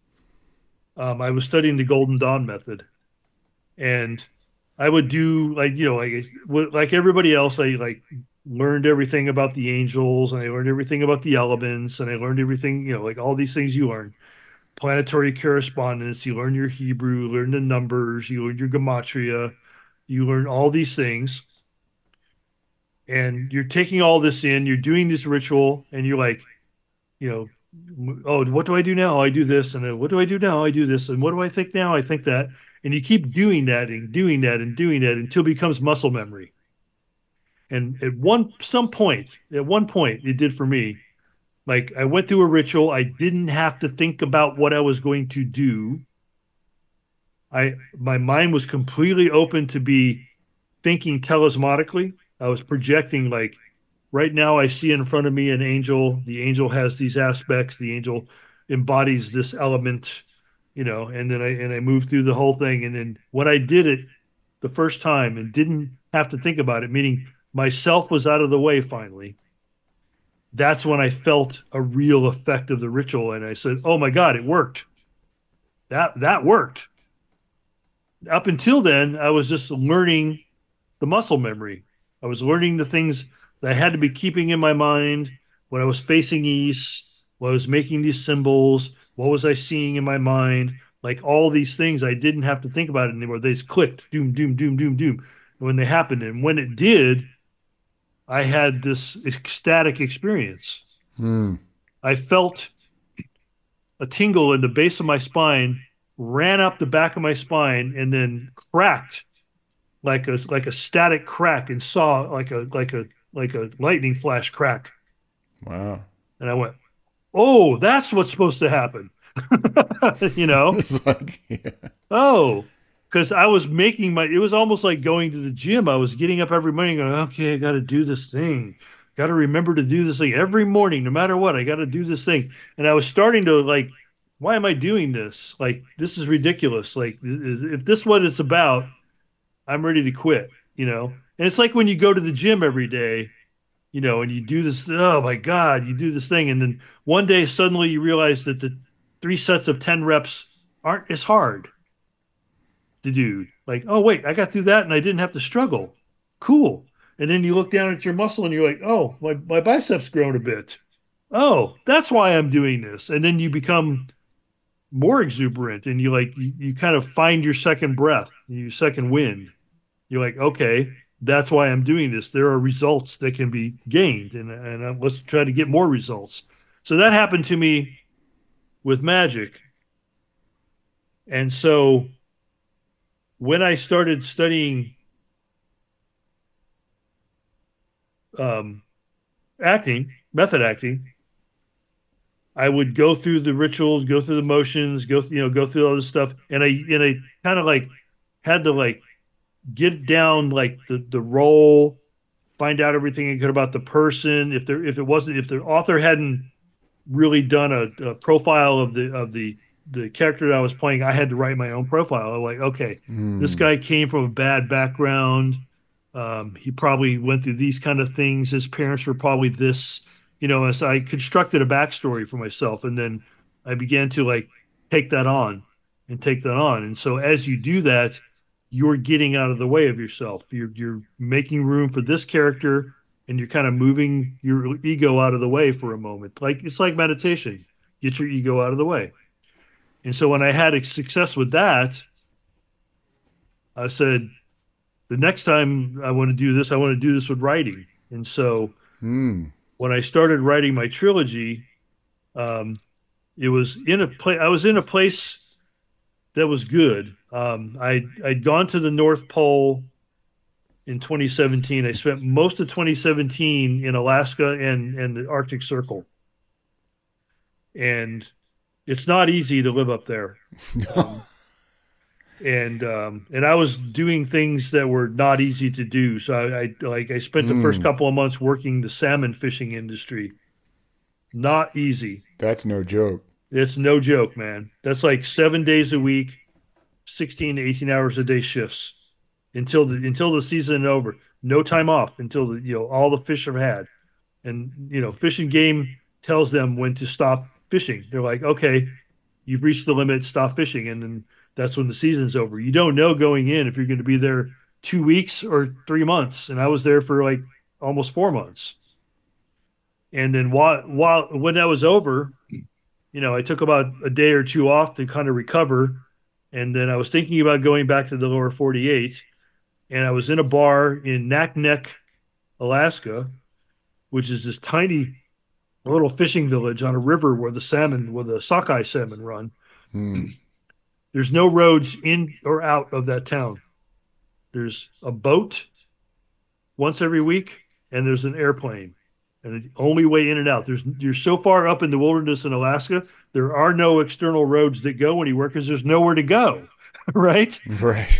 um, I was studying the Golden Dawn method, and I would do like you know like like everybody else. I like learned everything about the angels, and I learned everything about the elements, and I learned everything you know like all these things you learn. Planetary correspondence. You learn your Hebrew, learn the numbers. You learn your gematria. You learn all these things. And you're taking all this in, you're doing this ritual, and you're like, you know, oh, what do I do now? I do this, and then what do I do now? I do this, and what do I think now? I think that, and you keep doing that and doing that and doing that until it becomes muscle memory. And at one some point, at one point, it did for me. Like I went through a ritual, I didn't have to think about what I was going to do. I my mind was completely open to be thinking telesmotically. I was projecting like right now I see in front of me an angel. The angel has these aspects. The angel embodies this element, you know, and then I and I moved through the whole thing. And then when I did it the first time and didn't have to think about it, meaning myself was out of the way finally, that's when I felt a real effect of the ritual. And I said, oh my God, it worked. That that worked. Up until then, I was just learning the muscle memory. I was learning the things that I had to be keeping in my mind when I was facing east, when I was making these symbols, what was I seeing in my mind? Like all these things, I didn't have to think about it anymore. They just clicked, doom, doom, doom, doom, doom, when they happened. And when it did, I had this ecstatic experience. Hmm. I felt a tingle in the base of my spine, ran up the back of my spine, and then cracked like a like a static crack, and saw like a like a like a lightning flash crack. Wow. And I went, oh, that's what's supposed to happen. you know? It's like, yeah. Oh, because I was making my, it was almost like going to the gym. I was getting up every morning going, okay, I got to do this thing. Got to remember to do this thing every morning, no matter what. I got to do this thing. And I was starting to like, why am I doing this? Like, this is ridiculous. Like, if this is what it's about, I'm ready to quit, you know? And it's like when you go to the gym every day, you know, and you do this, oh my God, you do this thing. And then one day suddenly you realize that the three sets of ten reps aren't as hard to do. Like, oh, wait, I got through that and I didn't have to struggle. Cool. And then you look down at your muscle and you're like, oh, my, my biceps grown a bit. Oh, that's why I'm doing this. And then you become more exuberant and you like, you, you kind of find your second breath, your second wind. You're like, okay, that's why I'm doing this. There are results that can be gained, and, and uh, let's try to get more results. So that happened to me with magic. And so when I started studying um, acting, method acting, I would go through the rituals, go through the motions, go you know go through all this stuff, and I and I kind of like had to like get down like the the role, find out everything I could about the person. If there if it wasn't if the author hadn't really done a, a profile of the of the the character that I was playing, I had to write my own profile. I'm like, okay, this Mm. guy came from a bad background. Um, he probably went through these kind of things. His parents were probably this, you know, as I constructed a backstory for myself. And then I began to like take that on and take that on. And so as you do that, you're getting out of the way of yourself. You're you're making room for this character and you're kind of moving your ego out of the way for a moment. Like it's like meditation. Get your ego out of the way. And so when I had a success with that, I said, the next time I want to do this, I want to do this with writing. And so Mm. when I started writing my trilogy, um, it was in a place. I was in a place that was good. Um, I I'd gone to the North Pole in twenty seventeen. I spent most of twenty seventeen in Alaska and and the Arctic Circle, and it's not easy to live up there. Um, and um, and I was doing things that were not easy to do. So I, I like I spent the first Mm. couple of months working the salmon fishing industry. Not easy. That's no joke. It's no joke, man. That's like seven days a week, sixteen to eighteen hours a day shifts until the until the season is over. No time off until the, you know all the fish are had. And you know, Fish and Game tells them when to stop fishing. They're like, okay, you've reached the limit, stop fishing, and then that's when the season's over. You don't know going in if you're going to be there two weeks or three months. And I was there for like almost four months. And then while while when that was over, you know, I took about a day or two off to kind of recover. And then I was thinking about going back to the lower forty-eight. And I was in a bar in Naknek, Alaska, which is this tiny little fishing village on a river where the salmon, where the sockeye salmon run. Mm. There's no roads in or out of that town. There's a boat once every week, and there's an airplane. And the only way in and out. There's you're so far up in the wilderness in Alaska, there are no external roads that go anywhere because there's nowhere to go. Right? Right.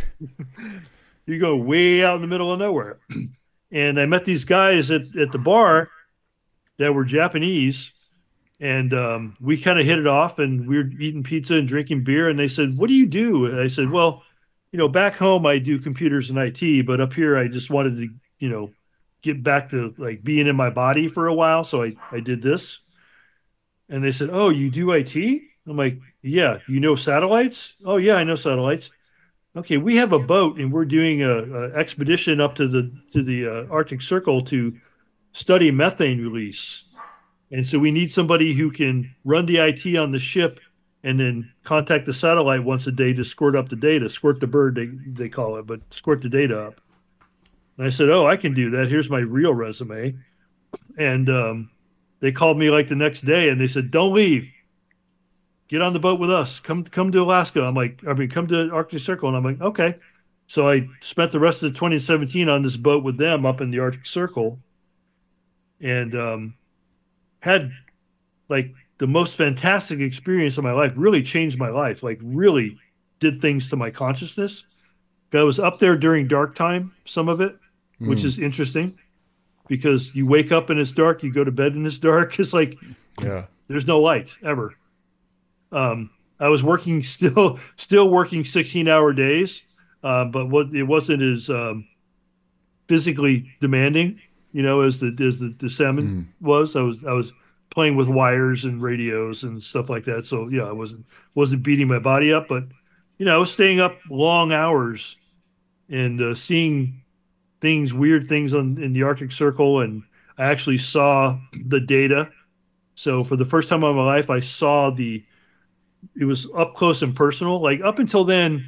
You go way out in the middle of nowhere. And I met these guys at, at the bar that were Japanese, and um, we kind of hit it off, and we were eating pizza and drinking beer. And they said, "What do you do?" And I said, "Well, you know, back home I do computers and I T, but up here I just wanted to, you know, get back to like being in my body for a while, so I I did this." And they said, "Oh, you do I T?" I'm like, "Yeah." "You know satellites?" "Oh yeah, I know satellites." "Okay, we have a boat and we're doing a, a expedition up to the to the uh, Arctic Circle to study methane release. And so we need somebody who can run the I T on the ship and then contact the satellite once a day to squirt up the data, squirt the bird, they, they call it, but squirt the data up." And I said, "Oh, I can do that. Here's my real resume." And um, they called me like the next day and they said, "Don't leave. Get on the boat with us. Come come to Alaska." I'm like, I mean, come to Arctic Circle. And I'm like, okay. So I spent the rest of twenty seventeen on this boat with them up in the Arctic Circle, and um, had like the most fantastic experience of my life. Really changed my life. Like really did things to my consciousness. I was up there during dark time, some of it, which Mm. is interesting because you wake up and it's dark, you go to bed and it's dark. It's like Yeah. there's no light ever. Um, I was working still, still working sixteen hour days, uh, but what it wasn't as um, physically demanding, you know, as the as the, the salmon Mm. was. I was I was playing with wires and radios and stuff like that. So yeah, I wasn't wasn't beating my body up, but you know, I was staying up long hours and uh, seeing things, weird things on in the Arctic Circle, and I actually saw the data. So for the first time in my life, I saw the it was up close and personal. Like up until then,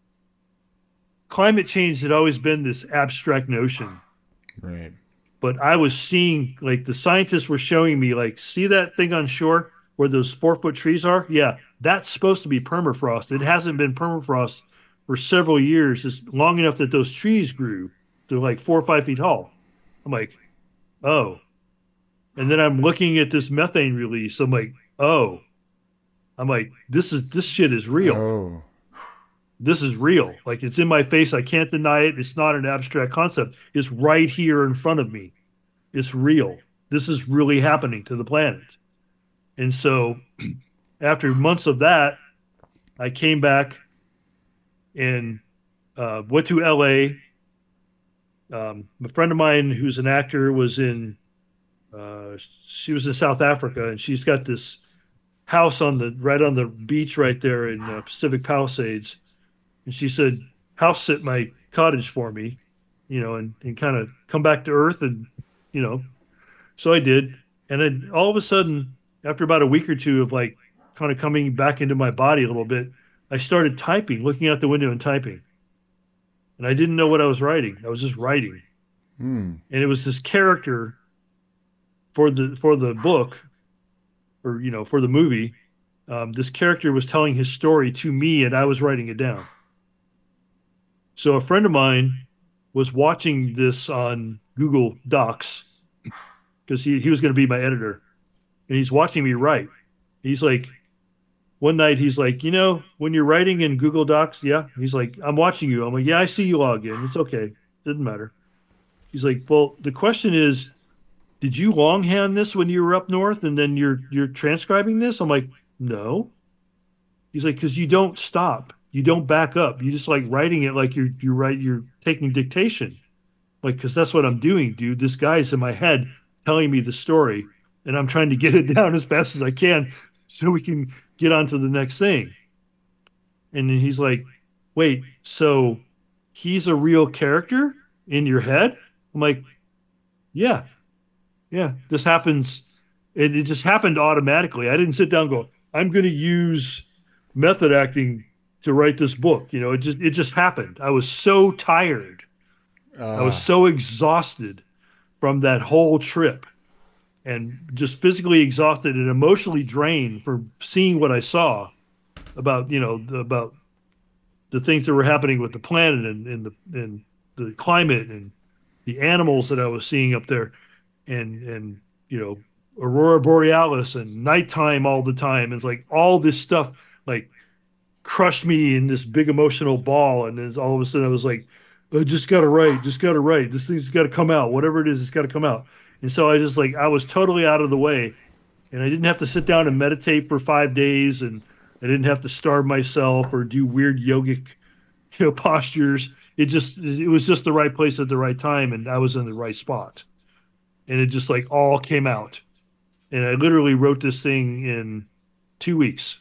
climate change had always been this abstract notion. Right. But I was seeing like the scientists were showing me like, see that thing on shore? where those four foot trees are, yeah, that's supposed to be permafrost. It hasn't been permafrost for several years. It's long enough that those trees grew. They're like four or five feet tall. I'm like, oh. And then I'm looking at this methane release. I'm like, oh. I'm like, this is this shit is real. Oh. This is real. Like, it's in my face. I can't deny it. It's not an abstract concept. It's right here in front of me. It's real. This is really happening to the planet. And so after months of that, I came back and uh, went to L A. Um, a friend of mine who's an actor was in, uh, she was in South Africa, and she's got this house on the right on the beach right there in uh, Pacific Palisades. And she said, house sit my cottage for me, you know, and, and kind of come back to earth. And, you know, so I did. And then all of a sudden, after about a week or two of like kind of coming back into my body a little bit, I started typing, looking out the window and typing. And I didn't know what I was writing. I was just writing. Mm. And it was this character for the for the book, or, you know, for the movie. Um, this character was telling his story to me, and I was writing it down. So a friend of mine was watching this on Google Docs because he, he was going to be my editor. And he's watching me write. He's like, one night he's like, you know, when you're writing in Google Docs, yeah. He's like, I'm watching you. I'm like, yeah, I see you log in. It's okay. Doesn't matter. He's like, well, the question is, did you longhand this when you were up north and then you're you're transcribing this? I'm like, no. He's like, because you don't stop. You don't back up. You just like writing it like you're you write you're taking dictation. Like, because that's what I'm doing, dude. This guy's in my head telling me the story, and I'm trying to get it down as fast as I can so we can get on to the next thing. And then he's like, wait, so he's a real character in your head? I'm like, yeah, yeah, this happens. It, it just happened automatically. I didn't sit down and go, I'm going to use method acting to write this book. You know, it just, it just happened. I was so tired. Uh. I was so exhausted from that whole trip, and just physically exhausted and emotionally drained for seeing what I saw about, you know, the, about the things that were happening with the planet and, and the and the climate and the animals that I was seeing up there, and and you know, aurora borealis and nighttime all the time. It's like all this stuff like crushed me in this big emotional ball, and then all of a sudden I was like, I just got to write, just got to write. This thing's got to come out. Whatever it is, it's got to come out. And so I just like, I was totally out of the way, and I didn't have to sit down and meditate for five days. And I didn't have to starve myself or do weird yogic, you know, postures. It just, it was just the right place at the right time. And I was in the right spot, and it just like all came out. And I literally wrote this thing in two weeks.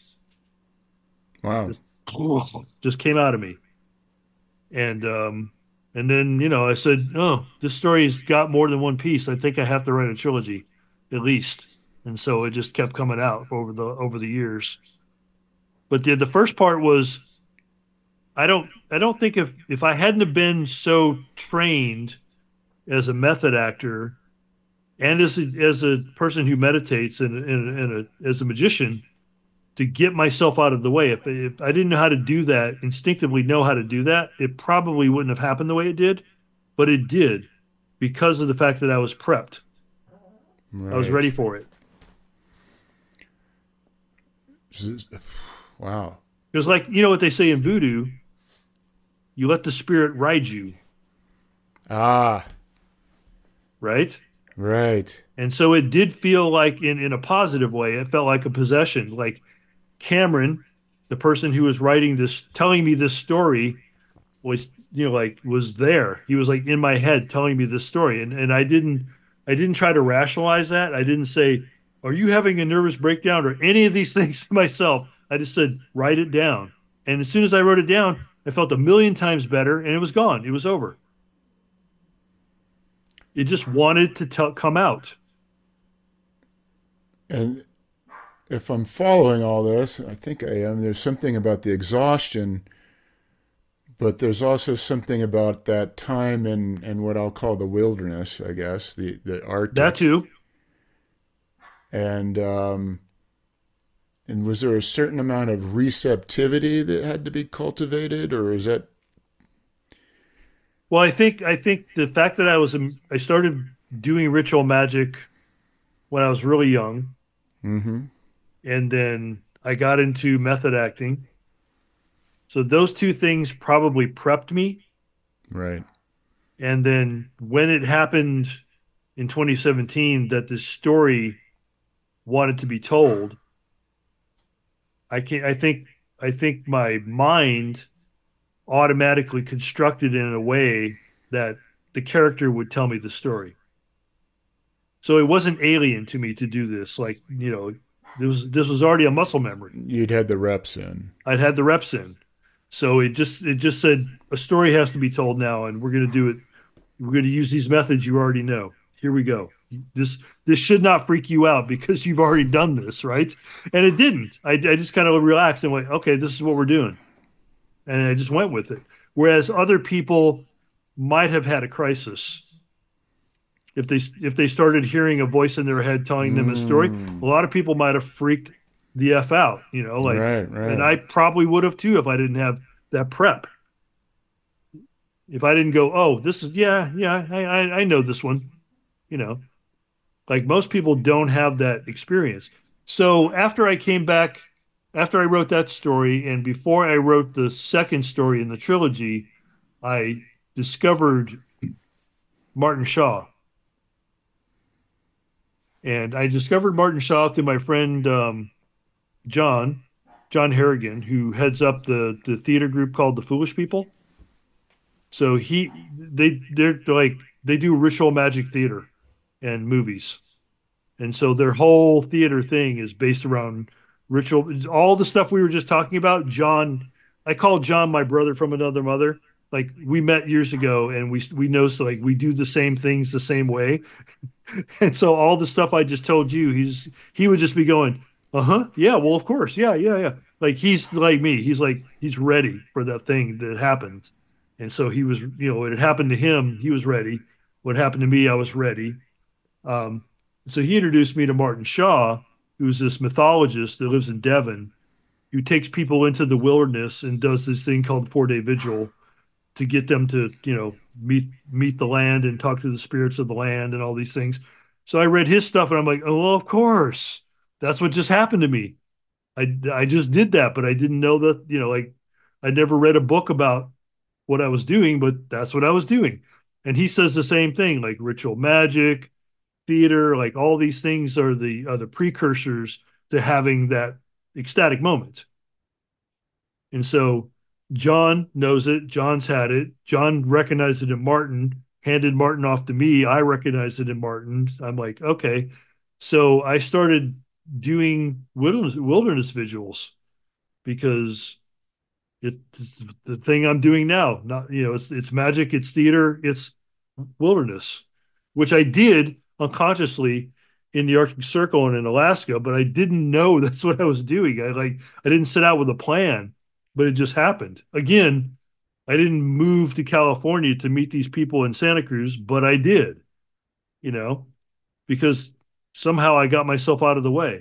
Wow. Just, just came out of me. And, um, And then, you know, I said, oh, this story's got more than one piece. I think I have to write a trilogy, at least. And so it just kept coming out over the over the years. But the the first part was, I don't I don't think if if I hadn't have been so trained as a method actor and as a, as a person who meditates and, and, and a, as a magician, to get myself out of the way. If, if I didn't know how to do that, instinctively know how to do that, it probably wouldn't have happened the way it did, but it did because of the fact that I was prepped. Right. I was ready for it. Wow. It was like, you know what they say in voodoo, you let the spirit ride you. Ah. Right? Right. And so it did feel like, in, in a positive way, it felt like a possession. Like, Cameron, the person who was writing this, telling me this story, was, you know, like was there. He was like in my head telling me this story, and and I didn't, I didn't try to rationalize that. I didn't say, "Are you having a nervous breakdown?" or any of these things to myself. I just said, "Write it down." And as soon as I wrote it down, I felt a million times better, and it was gone. It was over. It just wanted to tell, come out. And if I'm following all this, I think I am, there's something about the exhaustion, but there's also something about that time in, in what I'll call the wilderness, I guess, the, the Arctic. That too. And um, And was there a certain amount of receptivity that had to be cultivated, or is that? Well, I think I think the fact that I was I started doing ritual magic when I was really young, Mm-hmm. and then I got into method acting. So those two things probably prepped me. Right. And then when it happened in twenty seventeen that this story wanted to be told, I can I think I think my mind automatically constructed in a way that the character would tell me the story. So it wasn't alien to me to do this. Like, you know, this was this was already a muscle memory. You'd had the reps in. I'd had the reps in. So it just it just said a story has to be told now, and we're gonna do it. We're gonna use these methods you already know. Here we go. This this should not freak you out because you've already done this, right? And it didn't. I, I just kind of relaxed and went, okay, this is what we're doing. And I just went with it. Whereas other people might have had a crisis if they if they started hearing a voice in their head telling them a story. Mm. A lot of people might have freaked the f out, you know, like, Right, right. and I probably would have too if I didn't have that prep. If I didn't go, oh, this is yeah, yeah, I I, I know this one, you know, like most people don't have that experience. So after I came back, after I wrote that story, and before I wrote the second story in the trilogy, I discovered Martin Shaw. And I discovered Martin Shaw through my friend um, John, John Harrigan, who heads up the the theater group called The Foolish People. So he they they're like they do ritual magic theater and movies. And so their whole theater thing is based around ritual. All the stuff we were just talking about, John, I call John my brother from another mother. Like we met years ago and we we know so like we do the same things the same way. And so all the stuff I just told you, he's he would just be going, uh-huh, yeah, well, of course, yeah, yeah, yeah. Like he's like me. He's like he's ready for that thing that happened. And so he was, you know, it happened to him, he was ready. What happened to me, I was ready. Um, so he introduced me to Martin Shaw, who's this mythologist that lives in Devon, who takes people into the wilderness and does this thing called four day vigil to get them to, you know, meet meet the land and talk to the spirits of the land and all these things. So I read his stuff and I'm like, oh, well, of course, that's what just happened to me. I I just did that, but I didn't know that, you know, like I never read a book about what I was doing, but that's what I was doing. And he says the same thing, like ritual magic, theater, like all these things are the are the precursors to having that ecstatic moment. And so John knows it. John's had it. John recognized it in Martin, handed Martin off to me. I recognized it in Martin. I'm like, okay. So I started doing wilderness, wilderness vigils because it's the thing I'm doing now. Not, you know, it's it's magic, it's theater, it's wilderness, which I did unconsciously in the Arctic Circle and in Alaska, but I didn't know that's what I was doing. I like I didn't set out with a plan, but it just happened. Again, I didn't move to California to meet these people in Santa Cruz, but I did, you know, because somehow I got myself out of the way.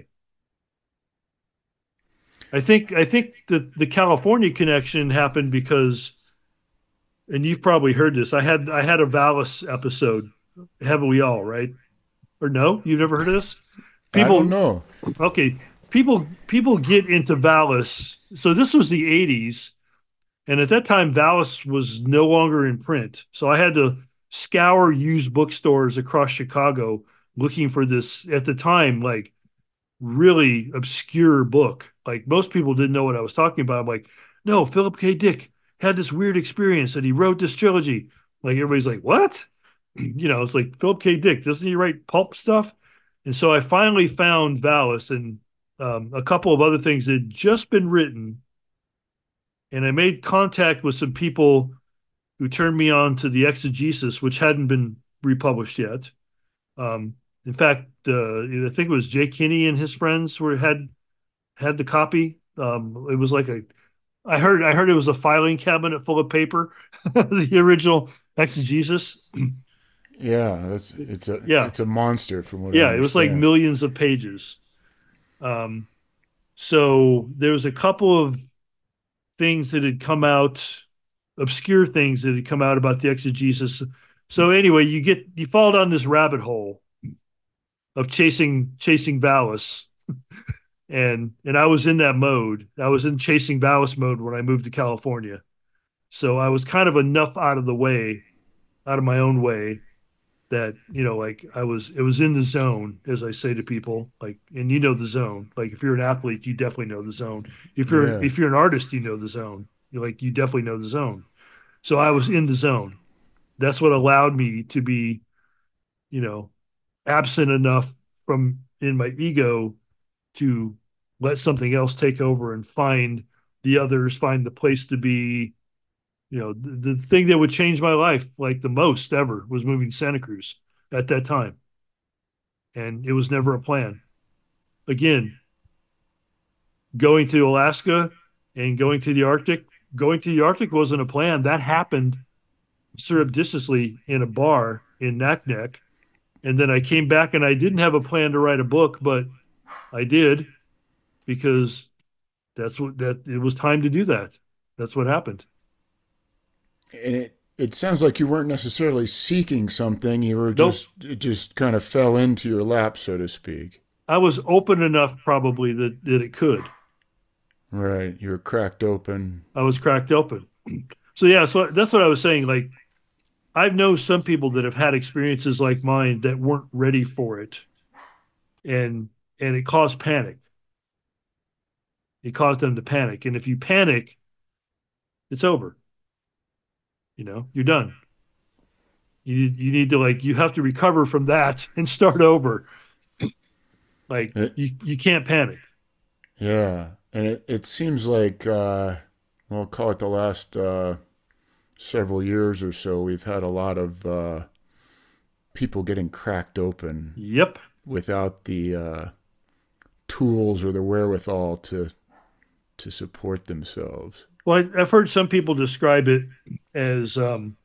I think I think the the California connection happened because, and you've probably heard this. I had I had a Valis episode, haven't we all, right? Or no, you've never heard of this? I don't People, know. okay, people people get into Valis. So this was the eighties, and at that time Valis was no longer in print. So I had to scour used bookstores across Chicago looking for this at the time like really obscure book. Like most people didn't know what I was talking about. I'm like, no, Philip K. Dick had this weird experience and he wrote this trilogy. Like everybody's like, what? You know, it's like Philip K. Dick, doesn't he write pulp stuff? And so I finally found Valis and um, a couple of other things that had just been written. And I made contact with some people who turned me on to the exegesis, which hadn't been republished yet. Um, in fact, uh, I think it was Jay Kinney and his friends were had had the copy. Um, it was like a, I heard I heard it was a filing cabinet full of paper, the original exegesis. Yeah, that's it's a Yeah, it's a monster from what I yeah, it was like understand. millions of pages. Um, So there was a couple of things that had come out, obscure things that had come out about the exegesis. So anyway, you get you fall down this rabbit hole of chasing chasing Valis, and and I was in that mode. I was in chasing Valis mode when I moved to California. So I was kind of enough out of the way, out of my own way, that you know, like I was, it was in the zone, as I say to people. Like, and you know the zone. Like, if you're an athlete, you definitely know the zone. If you're Yeah. if you're an artist, you know the zone. You're like, you definitely know the zone. So I was in the zone. That's what allowed me to be, you know, absent enough from in my ego to let something else take over and find the others, find the place to be. You know, the, the thing that would change my life, like the most ever, was moving to Santa Cruz at that time. And it was never a plan. Again, going to Alaska and going to the Arctic, going to the Arctic wasn't a plan. That happened surreptitiously in a bar in Naknek. And then I came back and I didn't have a plan to write a book, but I did because that's what that it was time to do that. That's what happened. And it it sounds like you weren't necessarily seeking something. You were Nope. just it just kind of fell into your lap, so to speak. I was open enough probably that, that it could. Right. You were cracked open. I was cracked open. So yeah, so that's what I was saying. Like I've known some people that have had experiences like mine that weren't ready for it, and and it caused panic. It caused them to panic, and if you panic, it's over. You know, you're done. You you need to like you have to recover from that and start over. Like It, you you can't panic. yeah. And it, it seems like, uh, well, call it the last uh, several years or so, we've had a lot of uh, people getting cracked open Yep. without the uh, tools or the wherewithal to to support themselves. Well, I, I've heard some people describe it as um,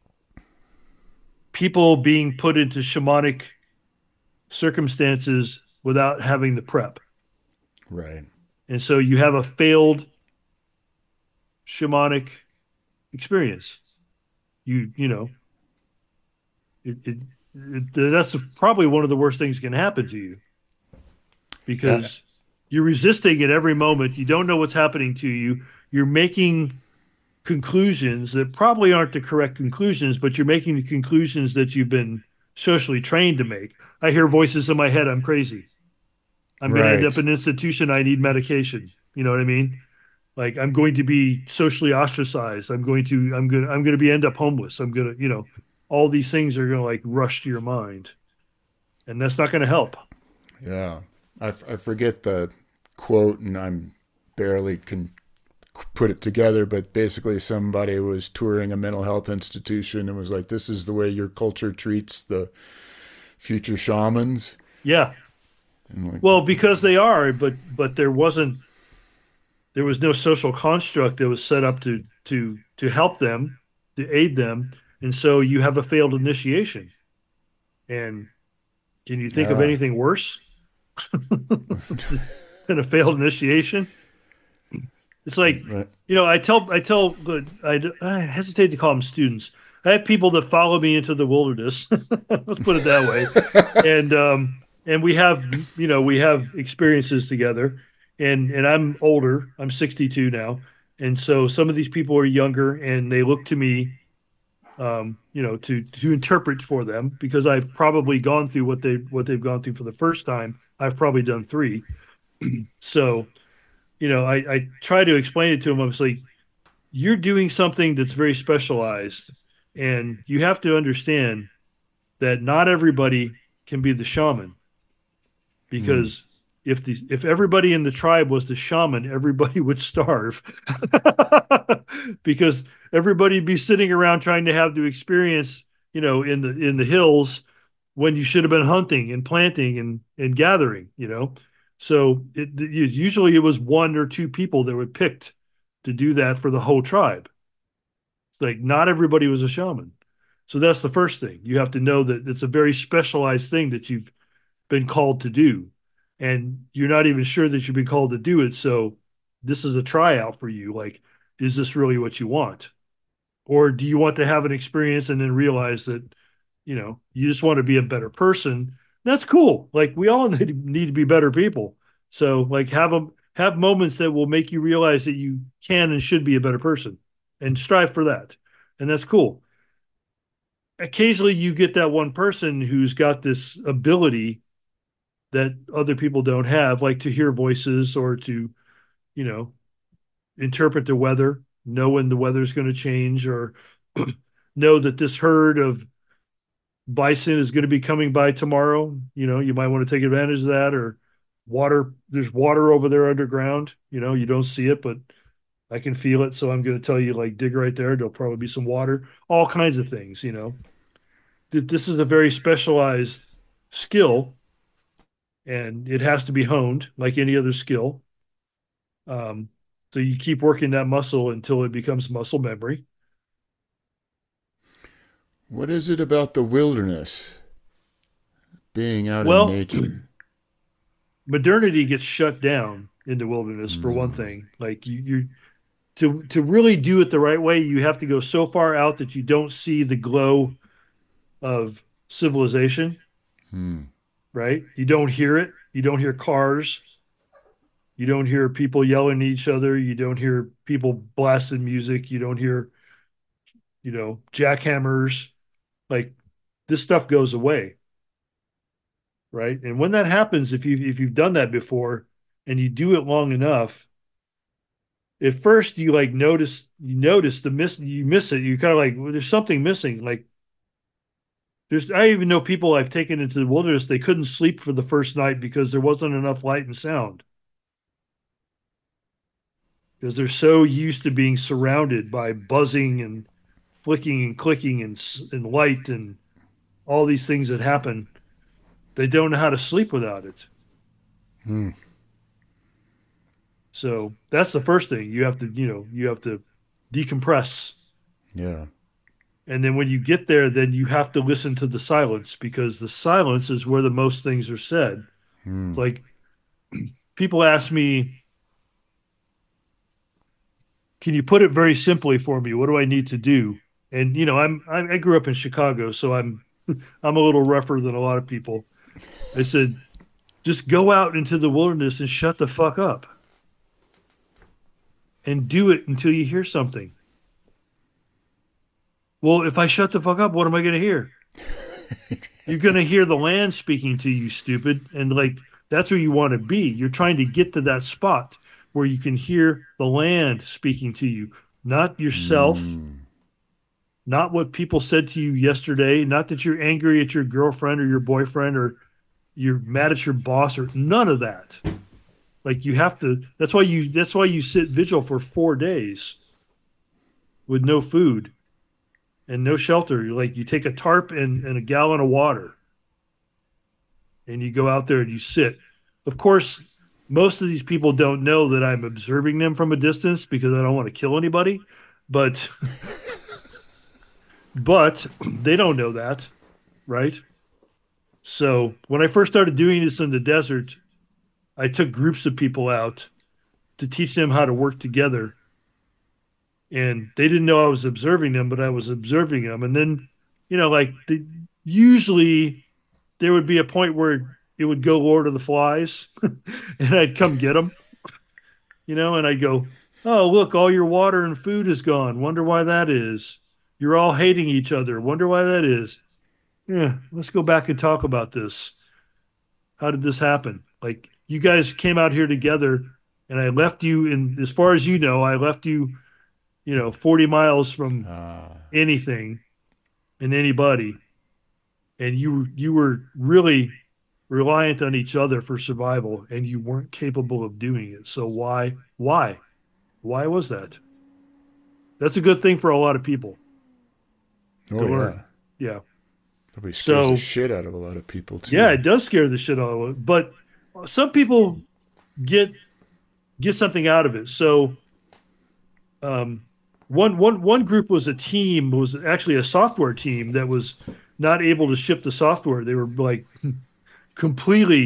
people being put into shamanic circumstances without having the prep. Right. And so you have a failed shamanic experience. You, you know, it, it, it, that's probably one of the worst things that can happen to you Yeah. because you're resisting at every moment. You don't know what's happening to you. You're making conclusions that probably aren't the correct conclusions, but you're making the conclusions that you've been socially trained to make. I hear voices in my head. I'm crazy. I'm going to end up Right. in an institution. I need medication. You know what I mean? Like I'm going to be socially ostracized. I'm going to, I'm going to, I'm going to be end up homeless. I'm going to, you know, all these things are going to like rush to your mind, and that's not going to help. Yeah. I, f- I forget the quote, and I'm barely can put it together, but basically somebody was touring a mental health institution and was like, "This is the way your culture treats the future shamans." Yeah. And like, Well, because they are, but, but there wasn't, there was no social construct that was set up to, to, to help them, to aid them. And so you have a failed initiation. And can you think of ah, anything worse than a failed initiation? It's like, right. you know, I tell, I tell, I, I hesitate to call them students. I have people that follow me into the wilderness. Let's put it that way. And, um, and we have, you know, we have experiences together, and, and I'm older, I'm sixty-two now. And so some of these people are younger and they look to me, um, you know, to, to interpret for them because I've probably gone through what they, what they've gone through for the first time. I've probably done three. So, you know, I, I try to explain it to them. I was like, you're doing something that's very specialized, and you have to understand that not everybody can be the shaman Hmm. because if the if everybody in the tribe was the shaman, everybody would starve because everybody'd be sitting around trying to have the experience, you know, in the in the hills when you should have been hunting and planting and and gathering, you know. So it, it usually it was one or two people that were picked to do that for the whole tribe. It's like not everybody was a shaman. So that's the first thing. You have to know that it's a very specialized thing that you've been called to do. and you're not even sure that you've been called to do it. So this is a tryout for you. Like, is this really what you want? Or do you want to have an experience and then realize that, you know, you just want to be a better person? That's cool. Like, we all need, need to be better people. So like have them have moments that will make you realize that you can and should be a better person and strive for that. And that's cool. Occasionally you get that one person who's got this ability that other people don't have, like to hear voices or to, you know, interpret the weather, know when the weather's going to change, or know that this herd of bison is going to be coming by tomorrow. You know, you might want to take advantage of that. Or water, there's water over there underground. You know, you don't see it, but I can feel it. So I'm going to tell you, like, dig right there. There'll probably be some water, all kinds of things, you know. This is a very specialized skill, and it has to be honed like any other skill. Um, so you keep working that muscle until it becomes muscle memory. What is it about the wilderness, being out in Well, nature? modernity gets shut down in the wilderness for one Mm. thing. Like you, you to to really do it the right way, you have to go so far out that you don't see the glow of civilization. Mm. Right? You don't hear it. You don't hear cars. You don't hear people yelling at each other. You don't hear people blasting music. You don't hear, you know, jackhammers. Like, this stuff goes away, right? And when that happens, if you if you've done that before and you do it long enough, at first you like notice you notice the miss you miss it. You kind of like, well, there's something missing. Like, there's I even know people I've taken into the wilderness, they couldn't sleep for the first night because there wasn't enough light and sound. Because they're so used to being surrounded by buzzing and flicking and clicking and, and light and all these things that happen. They don't know how to sleep without it. Mm. So that's the first thing you have to, you know, you have to decompress. Yeah. And then when you get there, then you have to listen to the silence, because the silence is where the most things are said. It's Mm. like, people ask me, can you put it very simply for me? What do I need to do? And you know, I'm I, I grew up in Chicago, so I'm I'm a little rougher than a lot of people. I said, just go out into the wilderness and shut the fuck up and do it until you hear something. Well, if I shut the fuck up, what am I going to hear? You're going to hear the land speaking to you, stupid. And like, that's where you want to be. You're trying to get to that spot where you can hear the land speaking to you, not yourself, Mm. not what people said to you yesterday, not that you're angry at your girlfriend or your boyfriend or you're mad at your boss or none of that. Like, you have to, that's why you, that's why you sit vigil for four days with no food and no shelter. You're like, you take a tarp and, and a gallon of water and you go out there and you sit. Of course, most of these people don't know that I'm observing them from a distance because I don't want to kill anybody, but, but they don't know that, right? So when I first started doing this in the desert, I took groups of people out to teach them how to work together. And they didn't know I was observing them, but I was observing them. And then, you know, like the, usually there would be a point where it would go Lord of the Flies and I'd come get them, you know, and I'd go, oh, look, all your water and food is gone. Wonder why that is. You're all hating each other. Wonder why that is. Yeah, let's go back and talk about this. How did this happen? Like, you guys came out here together and I left you in, as far as you know, I left you, you know, forty miles from Ah. anything and anybody. And you you were really reliant on each other for survival and you weren't capable of doing it. So why why? Why was that? That's a good thing for a lot of people Oh to yeah. learn. Yeah. Probably scares the So shit out of a lot of people yeah, too. it does scare the shit out of it. But some people get get something out of it. So um, one one one group was a team was actually a software team that was not able to ship the software. They were like completely.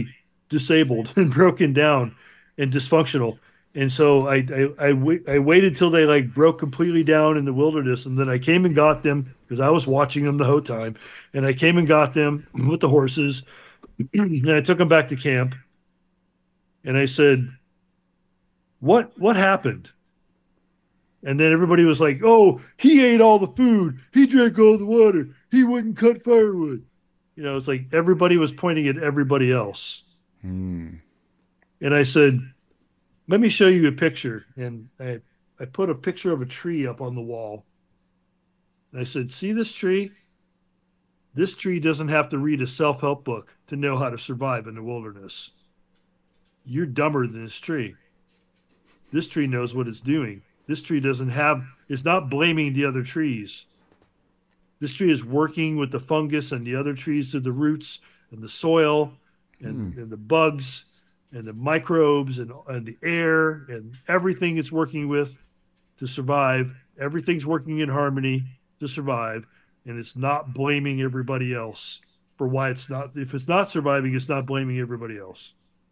disabled and broken down and dysfunctional. And so I I, I, wait, I waited till they like broke completely down in the wilderness, and then I came and got them because I was watching them the whole time. And I came and got them with the horses, and I took them back to camp. And I said, "What what happened?" And then everybody was like, "Oh, he ate all the food. He drank all the water. He wouldn't cut firewood." You know, it's like everybody was pointing at everybody else. Hmm. And I said, let me show you a picture. And I, I put a picture of a tree up on the wall. And I said, see this tree? This tree doesn't have to read a self help book to know how to survive in the wilderness. You're dumber than this tree. This tree knows what it's doing. This tree doesn't have, it's not blaming the other trees. This tree is working with the fungus and the other trees to the roots and the soil and, Hmm. and the bugs and the microbes and, and the air and everything it's working with to survive. Everything's working in harmony to survive. And it's not blaming everybody else for why it's not, if it's not surviving, it's not blaming everybody else.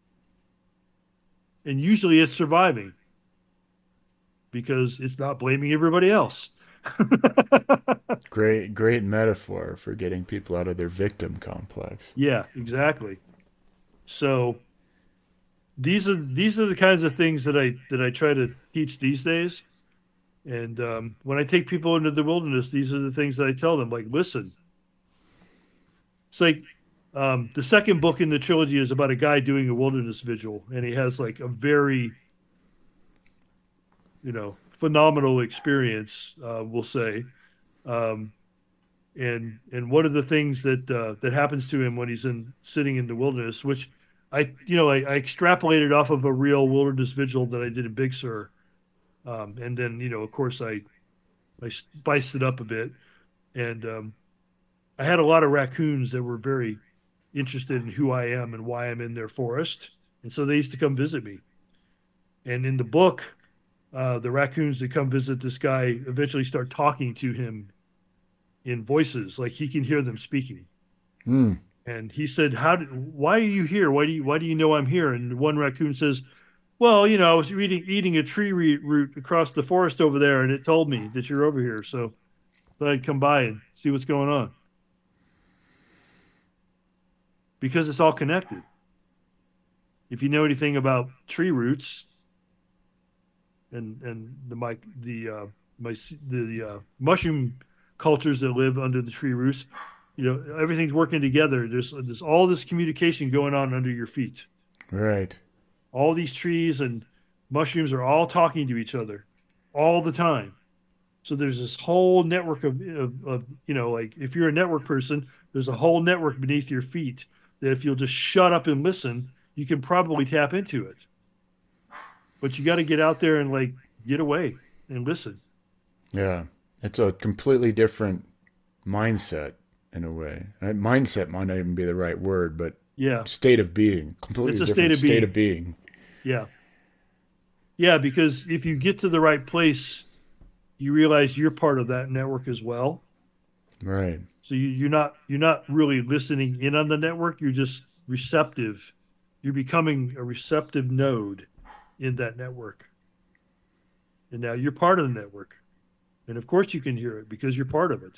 And usually it's surviving because it's not blaming everybody else. Great, great metaphor for getting people out of their victim complex. Yeah, exactly. So these are these are the kinds of things that I that I try to teach these days. And um, when I take people into the wilderness, these are the things that I tell them. Like, listen, it's like um, the second book in the trilogy is about a guy doing a wilderness vigil, and he has like a very, you know, phenomenal experience, uh, we'll say. Um, and and one of the things that uh, that happens to him when he's in sitting in the wilderness, which I you know I, I extrapolated off of a real wilderness vigil that I did in Big Sur, um, and then you know of course I I spiced it up a bit, and um, I had a lot of raccoons that were very interested in who I am and why I'm in their forest, and so they used to come visit me. And in the book, uh, the raccoons that come visit this guy eventually start talking to him in voices, like he can hear them speaking. Hmm. And he said, "How did? Why are you here? Why do you? Why do you know I'm here?" And one raccoon says, "Well, you know, I was eating eating a tree root across the forest over there, and it told me that you're over here, so thought I'd come by and see what's going on because it's all connected. If you know anything about tree roots and and the my the uh, my the uh, mushroom cultures that live under the tree roots, you know, everything's working together. There's there's all this communication going on under your feet. Right. All these trees and mushrooms are all talking to each other all the time. So there's this whole network of, of, of you know, like if you're a network person, there's a whole network beneath your feet that if you'll just shut up and listen, you can probably tap into it. But you got to get out there and like get away and listen. Yeah. It's a completely different mindset in a way. Uh, Mindset might not even be the right word, but Yeah, state of being, completely it's a state different of state being. of being. Yeah. Yeah, because if you get to the right place, you realize you're part of that network as well. Right. So you, you're not you're not really listening in on the network. You're just receptive. You're becoming a receptive node in that network, and now you're part of the network. And of course, you can hear it because you're part of it.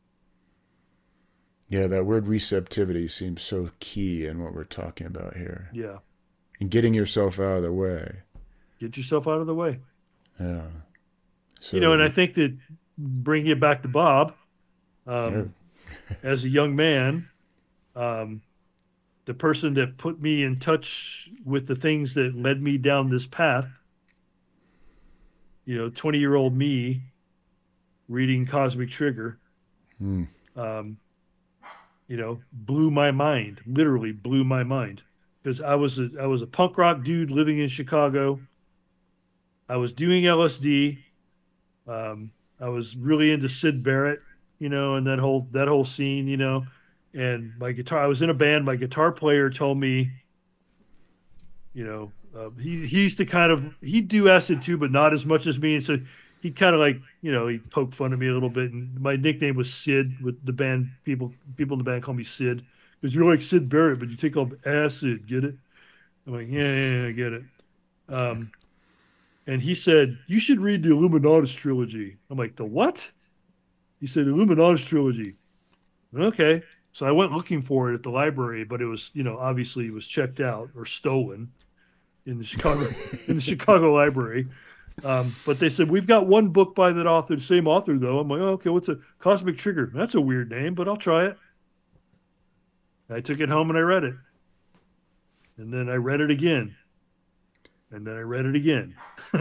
Yeah, that word receptivity seems so key in what we're talking about here. Yeah, And getting yourself out of the way. get yourself out of the way. Yeah. You So know, that and I you, think that bringing it back to Bob, yeah. um, as a young man, um, the person that put me in touch with the things that led me down this path, you know, twenty year old me reading Cosmic Trigger, Hmm. um, you know, blew my mind, literally blew my mind. Because I was a, I was a punk rock dude living in Chicago. I was doing L S D. Um, I was really into Sid Barrett, you know, and that whole that whole scene, you know. And my guitar, I was in a band. My guitar player told me, you know, uh, he he used to kind of he'd do acid too, but not as much as me. And so he'd kind of like, you know, he'd poke fun of me a little bit. And my nickname was Sid. With the band, people people in the band call me Sid because you're like Sid Barrett, but you take off acid. Get it? I'm like, yeah, yeah, yeah, I get it. Um, and he said, you should read the Illuminatus trilogy. I'm like, the what? He said, Illuminatus trilogy. Okay. So I went looking for it at the library, but it was, you know, obviously it was checked out or stolen in the Chicago in the Chicago library. Um, but they said we've got one book by that author, the same author though. I'm like, oh, okay, what's a Cosmic Trigger? That's a weird name, but I'll try it. I took it home and I read it, and then I read it again, and then I read it again.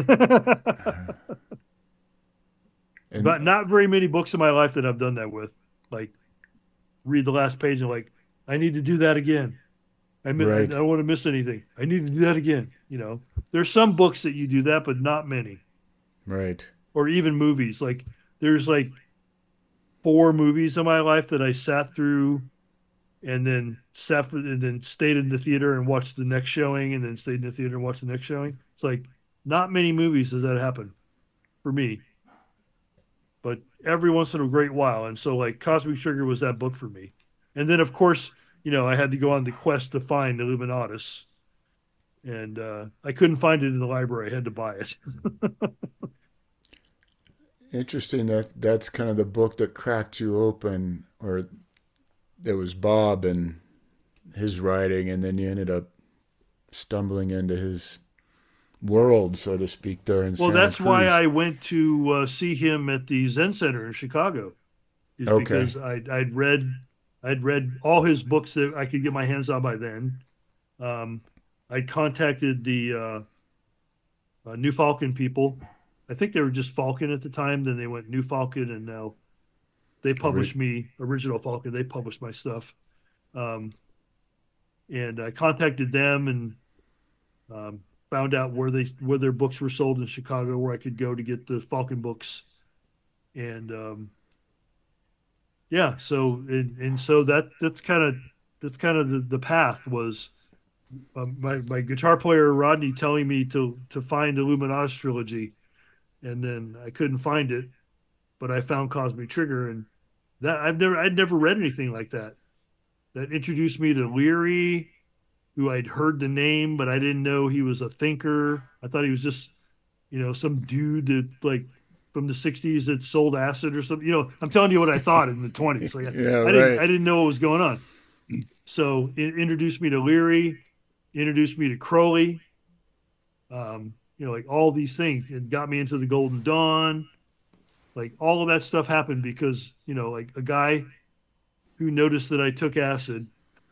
And But not very many books in my life that I've done that with. Like read the last page and like, I need to do that again. I, I, I right, don't want to miss anything. I need to do that again. You know, there's some books that you do that, but not many. right. Or even movies. Like there's like four movies in my life that I sat through and then sat for, and then stayed in the theater and watched the next showing and then stayed in the theater and watched the next showing. It's like not many movies does that happen for me, but every once in a great while. And so like Cosmic Trigger was that book for me. And then of course, you know, I had to go on the quest to find Illuminatus. And uh, I couldn't find it in the library. I had to buy it. Interesting that that's kind of the book that cracked you open, or it was Bob and his writing, and then you ended up stumbling into his world, so to speak, there in Well, Santa that's why Cruz. I went to uh, see him at the Zen Center in Chicago, is Okay, because I, I'd read I'd read all his books that I could get my hands on by then. Um, I contacted the uh, uh, New Falcon people. I think they were just Falcon at the time. Then they went New Falcon, and now they Ri- published me original Falcon. They published my stuff, um, and I contacted them and um, found out where they where their books were sold in Chicago, where I could go to get the Falcon books, and um, yeah, so and, and so that that's kind of that's kind of the, the path was um, my my guitar player Rodney telling me to to find Illuminatus trilogy, and then I couldn't find it, but I found Cosmic Trigger, and that I've never I'd never read anything like that. That introduced me to Leary, who I'd heard the name, but I didn't know he was a thinker. I thought he was just, you know, some dude that like from the sixties that sold acid or something. You know, I'm telling you what I thought in the twenties. Like yeah, I, I didn't right. I didn't know what was going on. So it introduced me to Leary, introduced me to Crowley, um, you know, like all these things. It got me into the Golden Dawn. Like all of that stuff happened because, you know, like a guy who noticed that I took acid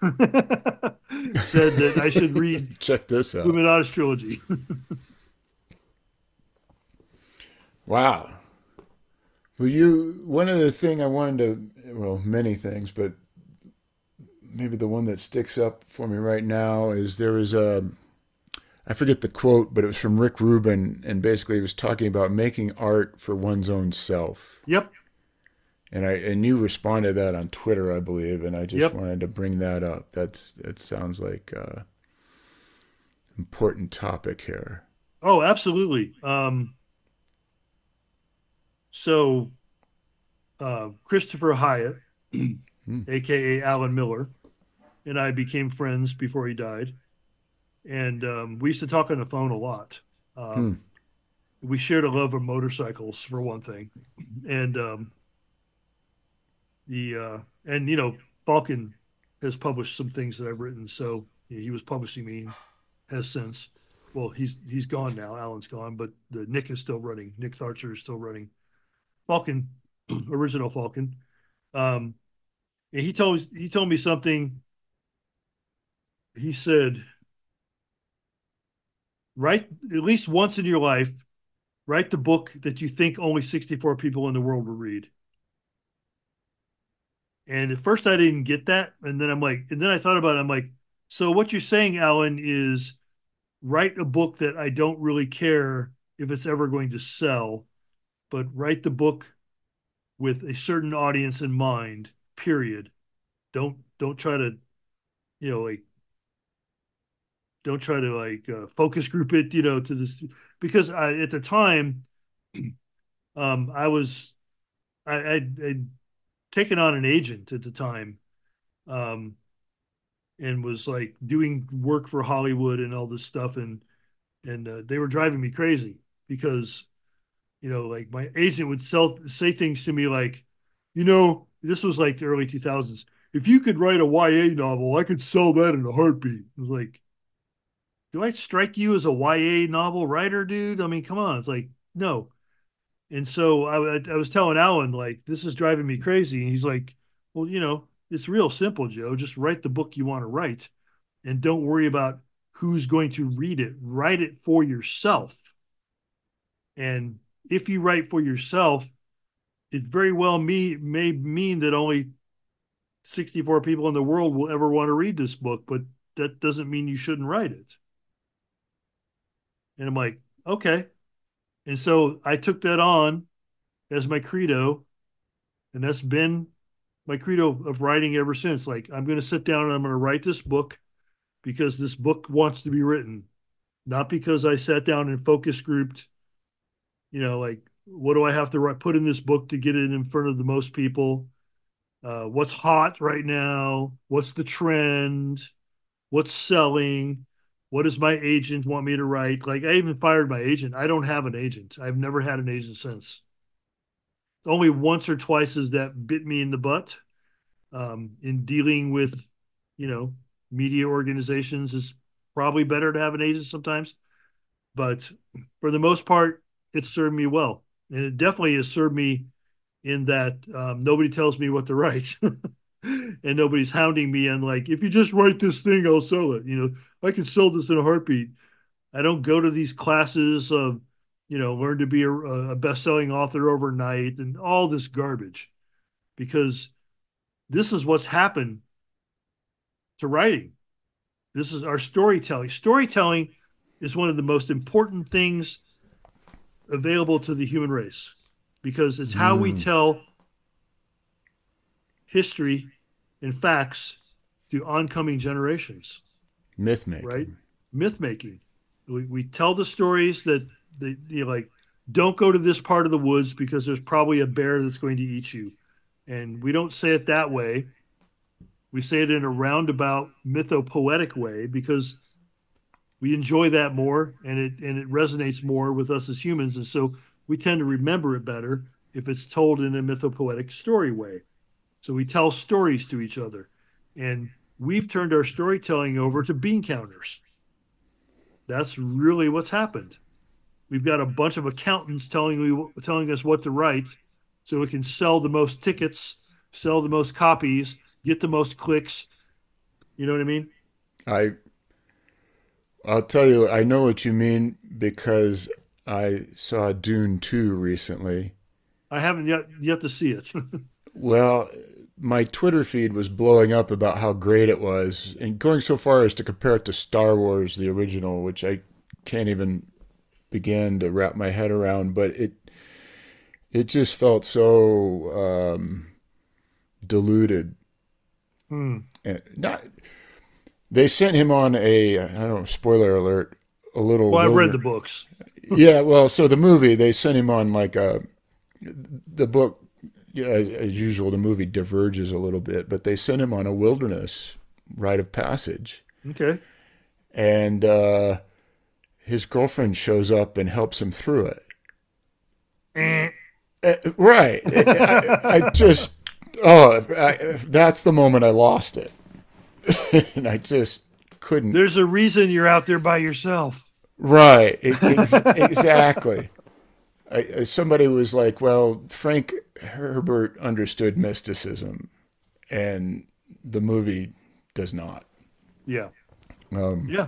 said that I should read Check this out. Illuminatus trilogy. Wow. Well, you, one of the thing I wanted to, well, many things, but maybe the one that sticks up for me right now is there was a, I forget the quote, but it was from Rick Rubin, and basically he was talking about making art for one's own self. Yep. And I and you responded to that on Twitter, I believe, and I just Yep. wanted to bring that up. That's it sounds like a important topic here. Oh, absolutely. Um, so uh, Christopher Hyatt, Hmm. aka Alan Miller, and I became friends before he died, and um, we used to talk on the phone a lot. Hmm. Um, we shared a love of motorcycles for one thing, and um, the uh, and you know Falcon has published some things that I've written, so you know, he was publishing me, has since. Well, he's he's gone now. Alan's gone, but the Nick is still running. Nick Tharcher is still running Falcon, original Falcon. Um, and he told he told me something. He said, write at least once in your life, write the book that you think only sixty-four people in the world will read. And at first I didn't get that. And then I'm like, and then I thought about it. I'm like, so what you're saying, Alan, is write a book that I don't really care if it's ever going to sell, but write the book with a certain audience in mind, period. Don't don't try to, you know, like don't try to like uh, focus group it, you know, to this because I, at the time, um, I was I, I'd, I'd taken on an agent at the time, um, and was like doing work for Hollywood and all this stuff, and and uh, they were driving me crazy because you know, like my agent would sell say things to me like, you know, this was like the early two thousands. If you could write a Y A novel, I could sell that in a heartbeat. I was like, do I strike you as a Y A novel writer, dude? I mean, come on. It's like, no. And so I, I was telling Alan, like, this is driving me crazy. And he's like, well, you know, it's real simple, Joe. Just write the book you want to write and don't worry about who's going to read it. Write it for yourself. And if you write for yourself, it very well may, may mean that only sixty-four people in the world will ever want to read this book, but that doesn't mean you shouldn't write it. And I'm like, okay. And so I took that on as my credo, and that's been my credo of writing ever since. Like, I'm going to sit down and I'm going to write this book because this book wants to be written, not because I sat down and focus grouped, you know, like, what do I have to write, put in this book to get it in front of the most people? Uh, what's hot right now? What's the trend? What's selling? What does my agent want me to write? Like, I even fired my agent. I don't have an agent. I've never had an agent since. Only once or twice has that bit me in the butt. Um, in dealing with, you know, media organizations is probably better to have an agent sometimes. But for the most part, it served me well. And it definitely has served me in that um, nobody tells me what to write. And nobody's hounding me and like, if you just write this thing, I'll sell it. You know, I can sell this in a heartbeat. I don't go to these classes of, you know, learn to be a, a best-selling author overnight and all this garbage, because this is what's happened to writing. This is our storytelling. Storytelling is one of the most important things available to the human race because it's how we Mm, tell history and facts to oncoming generations, myth right? making. Myth making. We, we tell the stories that they, you know, like, don't go to this part of the woods because there's probably a bear that's going to eat you. And we don't say it that way. We say it in a roundabout mythopoetic way because we enjoy that more and it and it resonates more with us as humans. And so we tend to remember it better if it's told in a mythopoetic story way. So we tell stories to each other. And we've turned our storytelling over to bean counters. That's really what's happened. We've got a bunch of accountants telling me telling us what to write so we can sell the most tickets, sell the most copies, get the most clicks. You know what I mean? I I'll tell you, I know what you mean because I saw Dune two recently. I haven't yet yet to see it. Well, my Twitter feed was blowing up about how great it was, and going so far as to compare it to Star Wars, the original, which I can't even begin to wrap my head around. But it it just felt so um, diluted, Hmm. and not. They sent him on a I don't know, spoiler alert, a little Well, I've read wilder. the books. Yeah, well, so the movie they sent him on like a the book. Yeah, as, as usual, the movie diverges a little bit, but they sent him on a wilderness rite of passage, Okay. and uh, his girlfriend shows up and helps him through it. Eh. Uh, right. I, I just, oh, I, that's the moment I lost it. And I just couldn't. There's a reason you're out there by yourself. Right. E- ex- exactly. I, somebody was like, well, Frank Herbert understood mysticism, and the movie does not. Yeah. Um, Yeah.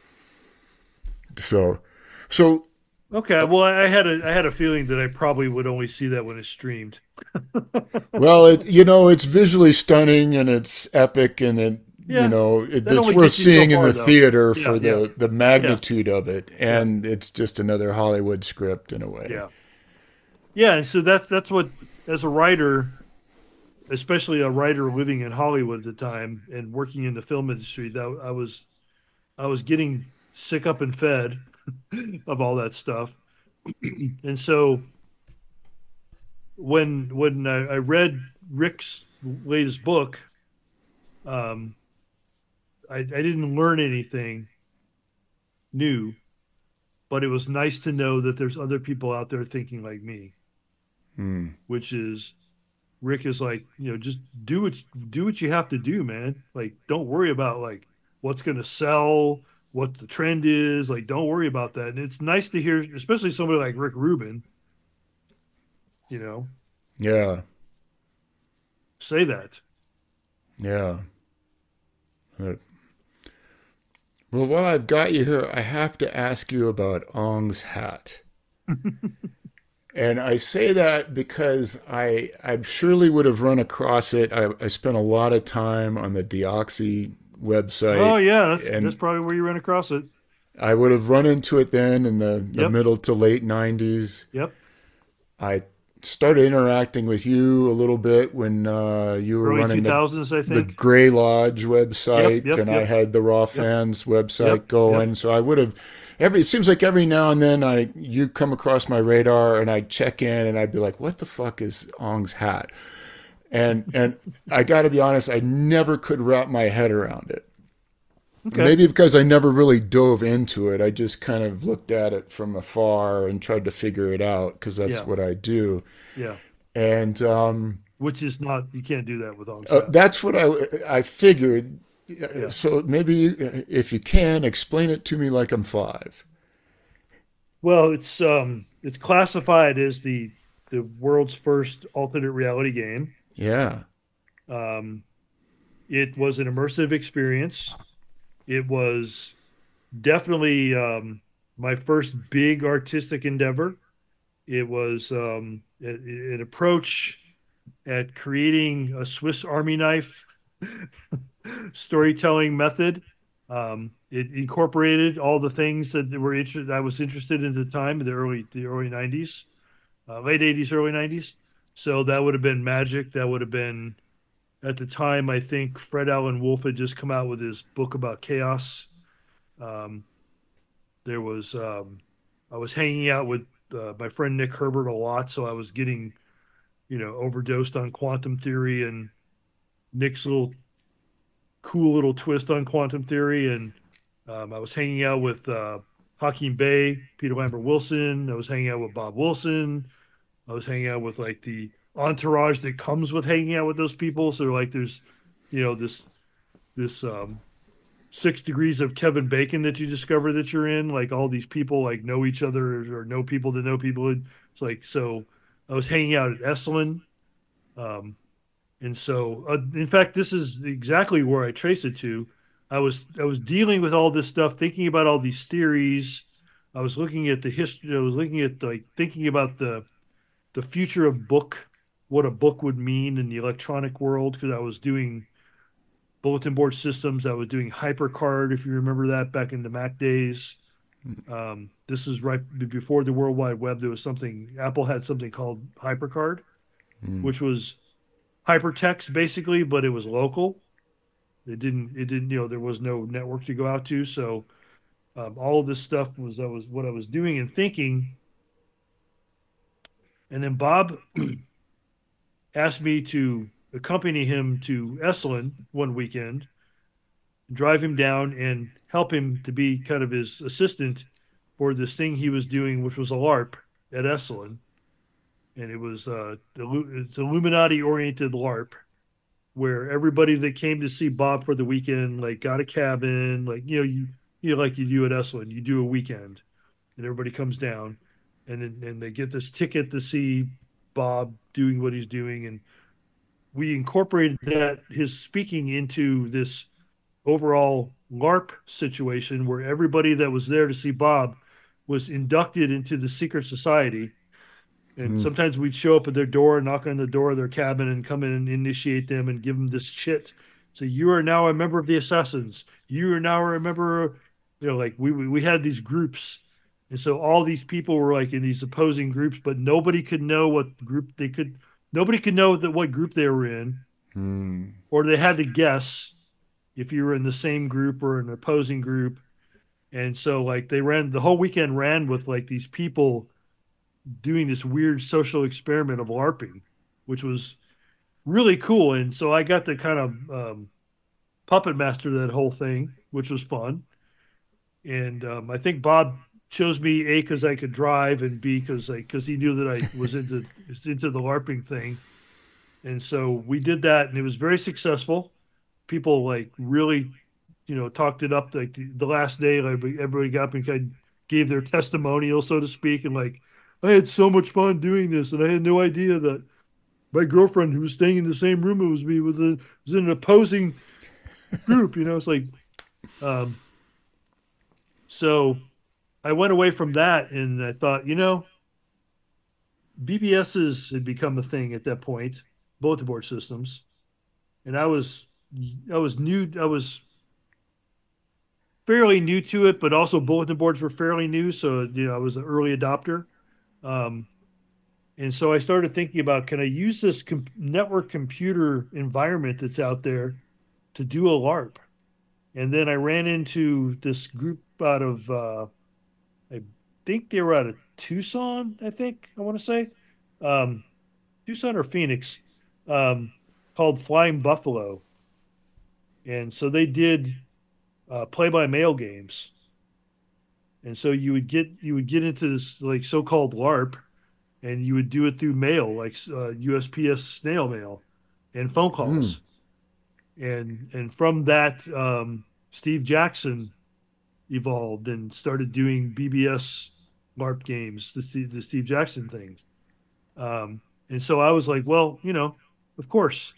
so, so Okay. Well, I had a I had a feeling that I probably would only see that when it's streamed. well, it you know it's visually stunning and it's epic and it you Yeah. know it, That it's only worth gets you so seeing in far, the though. theater Yeah. for Yeah. the the Yeah. magnitude of it, Yeah. and it's just another Hollywood script in a way. Yeah. Yeah. And so that's that's what, as a writer, especially a writer living in Hollywood at the time and working in the film industry, that I was I was getting sick up and fed of all that stuff. And so when when I, I read Rick's latest book, um, I, I didn't learn anything new, but it was nice to know that there's other people out there thinking like me, Hmm. which is Rick is like, you know, just do what do what you have to do, man. Like, don't worry about like what's going to sell, what the trend is. Like, don't worry about that. And it's nice to hear, especially somebody like Rick Rubin, you know, Yeah. say that. Yeah. Uh, Well, while I've got you here, I have to ask you about Ong's hat. And I say that because I I surely would have run across it. I, I spent a lot of time on the Deoxy Oh website, yeah, that's that's and probably where you ran across it. I would have run into it then in the, the Yep. middle to late nineties. Yep. I started interacting with you a little bit when uh, you were Early running the two thousands, I the think. Gray Lodge Yep. website, Yep. and I Yep. had the Raw Yep. Fans website Yep. Yep. going. So I would have every. It seems like every now and then I you come across my radar, and I'd check in, and I'd be like, "What the fuck is Ong's hat?" And and I got to be honest, I never could wrap my head around it. Okay. Maybe because I never really dove into it. I just kind of looked at it from afar and tried to figure it out because that's Yeah. what I do. Yeah. And um, Which is not, you can't do that with uh, Ongset. that's what I I figured. Yeah. So maybe you, if you can explain it to me like I'm five. Well, it's um it's classified as the the world's first alternate reality game. Yeah. Um, it was an immersive experience. It was definitely um, my first big artistic endeavor. It was um, a- an approach at creating a Swiss Army knife storytelling method. Um, it incorporated all the things that were interested. I was interested in at the time, in the early the early nineties, uh, late eighties, early nineties. So that would have been magic. That would have been at the time. I think Fred Allen Wolf had just come out with his book about chaos. Um, there was um, I was hanging out with uh, my friend Nick Herbert a lot, so I was getting you know overdosed on quantum theory and Nick's little cool little twist on quantum theory. And um, I was hanging out with uh, Hakeem Bey, Peter Lambert Wilson. I was hanging out with Bob Wilson. I was hanging out with like the entourage that comes with hanging out with those people. So like there's, you know, this this um, six degrees of Kevin Bacon that you discover that you're in. Like all these people like know each other or know people that know people. It's like so. I was hanging out at Esalen. Um, And so, uh, in fact, this is exactly where I trace it to. I was I was dealing with all this stuff, thinking about all these theories. I was looking at the history. I was looking at like thinking about the the future of book, what a book would mean in the electronic world. Because I was doing bulletin board systems. I was doing HyperCard, if you remember that back in the Mac days. Um, this is right before the World Wide Web. There was something Apple had something called HyperCard, Mm. which was hypertext basically, but it was local. It didn't, it didn't, you know, there was no network to go out to. So um, all of this stuff was, that was what I was doing and thinking. And then Bob asked me to accompany him to Esalen one weekend, drive him down and help him to be kind of his assistant for this thing he was doing, which was a LARP at Esalen. And it was uh, it's Illuminati oriented LARP where everybody that came to see Bob for the weekend, like got a cabin, like, you know, you, you know, like you do at Esalen, you do a weekend and everybody comes down and then, and they get this ticket to see Bob doing what he's doing. And we incorporated that, his speaking into this overall LARP situation where everybody that was there to see Bob was inducted into the secret society. And Mm. sometimes we'd show up at their door, knock on the door of their cabin, and come in and initiate them and give them this shit. So you are now a member of the Assassins. You are now a member. You know, like we we, we had these groups, and so all these people were like in these opposing groups, but nobody could know what group they could. Nobody could know that what group they were in, Mm. or they had to guess if you were in the same group or an opposing group. And so like they ran the whole weekend ran with like these people doing this weird social experiment of LARPing, which was really cool. And so I got to kind of um, puppet master that whole thing, which was fun. And um, I think Bob chose me A because I could drive, and B because like because he knew that I was into into the LARPing thing. And so we did that, and it was very successful. People like really, you know, talked it up. Like the, the last day, like everybody got up and kind of gave their testimonial, so to speak, and like I had so much fun doing this, and I had no idea that my girlfriend, who was staying in the same room as me, was, a, was in an opposing group. You know, it's like, um, so I went away from that, and I thought, you know, B B Ss had become a thing at that point, bulletin board systems, and I was I was new. I was fairly new to it, but also bulletin boards were fairly new. So, you know, I was an early adopter. Um, and so I started thinking about, can I use this com- network computer environment that's out there to do a LARP? And then I ran into this group out of, uh, I think they were out of Tucson, I think I want to say, um, Tucson or Phoenix, um, called Flying Buffalo. And so they did uh, play-by-mail games. And so you would get you would get into this like so-called LARP, and you would do it through mail, like uh, U S P S snail mail and phone Hmm. calls. And and from that, um, Steve Jackson evolved and started doing B B S LARP games, the, Steve- the Steve Jackson things. Um, and so I was like, well, you know, of course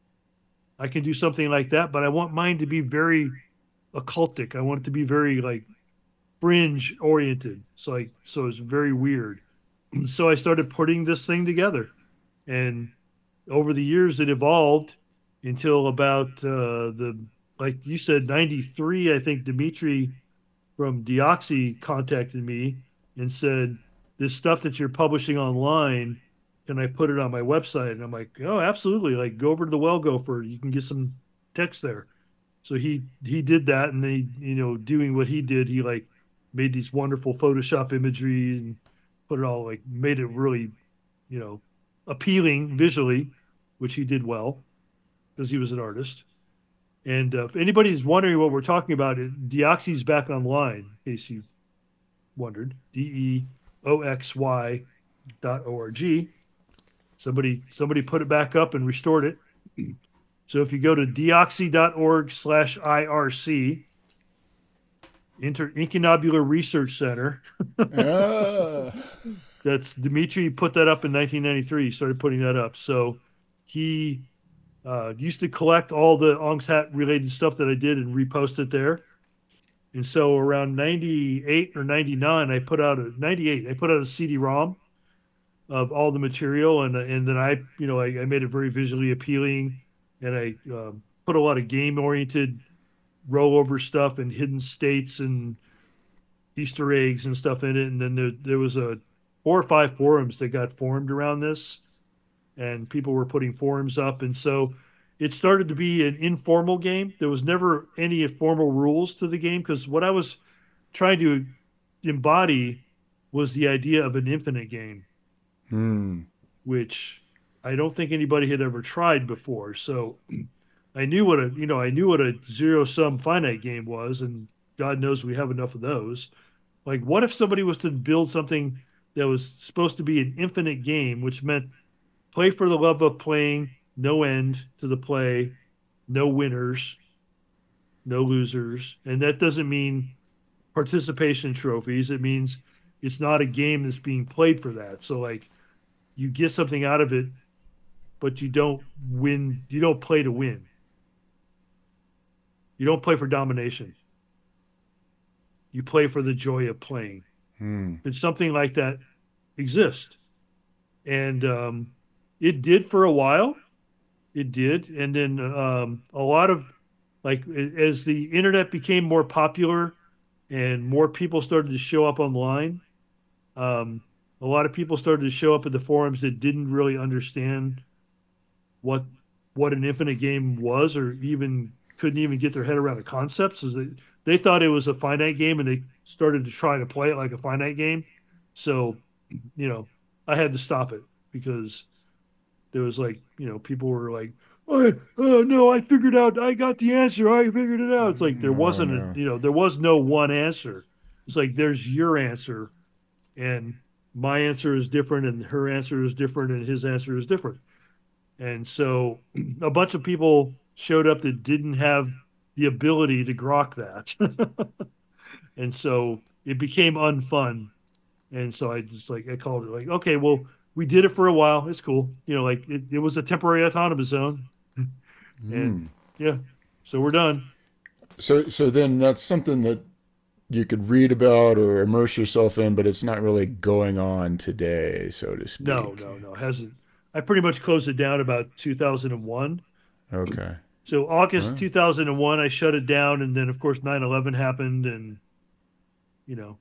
I can do something like that, but I want mine to be very occultic. I want it to be very like fringe oriented. So like so it's very weird. So I started putting this thing together, and over the years it evolved until about uh, the like you said ninety-three. I think Dimitri from Deoxy contacted me and said, "This stuff that you're publishing online, can I put it on my website?" And I'm like, "Oh, absolutely! Like, go over to the Well Gopher. You can get some text there." So he he did that, and they, you know, doing what he did, he like made these wonderful Photoshop imagery and put it all like made it really, you know, appealing visually, which he did well because he was an artist. And uh, if anybody's wondering what we're talking about, Deoxy's back online, in case you wondered. D E O X Y dot O R G. Somebody somebody put it back up and restored it. So if you go to deoxy.org slash IRC, Inter Incunobular Research Center, Ah. that's Dimitri put that up in nineteen ninety-three. He started putting that up. So he uh, used to collect all the Ong's Hat related stuff that I did and repost it there. And so around ninety-eight or ninety-nine, I put out a ninety-eight, I put out a C D-ROM of all the material. And, and then I, you know, I, I made it very visually appealing, and I um, put a lot of game oriented rollover stuff and hidden states and Easter eggs and stuff in it. And then there, there was a four or five forums that got formed around this, and people were putting forums up. And so it started to be an informal game. There was never any formal rules to the game because what I was trying to embody was the idea of an infinite game, Hmm. which I don't think anybody had ever tried before. So I knew what a you know I knew what a zero sum finite game was, and God knows we have enough of those. Like, what if somebody was to build something that was supposed to be an infinite game, which meant play for the love of playing, no end to the play, no winners, no losers. And that doesn't mean participation trophies. It means it's not a game that's being played for that. So like you get something out of it, but you don't win. You don't play to win. You don't play for domination. You play for the joy of playing. Hmm. And something like that exists. And um, it did for a while. It did. And then um, a lot of, like, as the internet became more popular and more people started to show up online, um, a lot of people started to show up at the forums that didn't really understand what what an infinite game was, or even couldn't even get their head around the concept. So they, they thought it was a finite game, and they started to try to play it like a finite game. So, you know, I had to stop it because there was like, you know, people were like, oh, oh no, I figured out, I got the answer, I figured it out. It's like there Oh wasn't no. a, you know, there was no one answer. It's like there's your answer, and my answer is different, and her answer is different, and his answer is different. And so a bunch of people showed up that didn't have the ability to grok that. And so it became unfun. And so I just like, I called it like, okay, well, we did it for a while. It's cool. You know, like it, it was a temporary autonomous zone. And Mm. yeah, so we're done. So so then that's something that you could read about or immerse yourself in, but it's not really going on today, so to No, speak. no, no, it hasn't. I pretty much closed it down about two thousand one. Okay. So August Well, two thousand one, I shut it down. And then, of course, nine eleven happened. And, you know,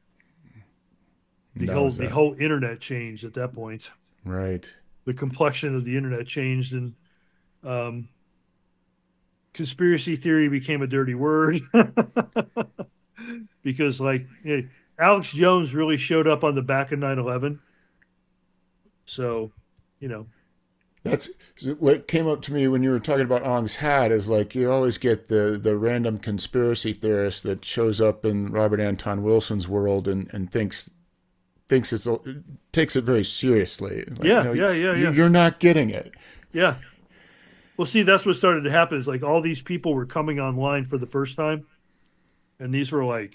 the that whole was the that. whole internet changed at that point. Right. The complexion of the internet changed, and um, conspiracy theory became a dirty word because, like, hey, Alex Jones really showed up on the back of nine eleven. So, you know, That's what came up to me when you were talking about Ong's hat is like you always get the, the random conspiracy theorist that shows up in Robert Anton Wilson's world and, and thinks thinks it's takes it very seriously. Like, yeah, no, yeah, yeah, you, yeah, you're not getting it. yeah. Well, see, that's what started to happen is like all these people were coming online for the first time, and these were like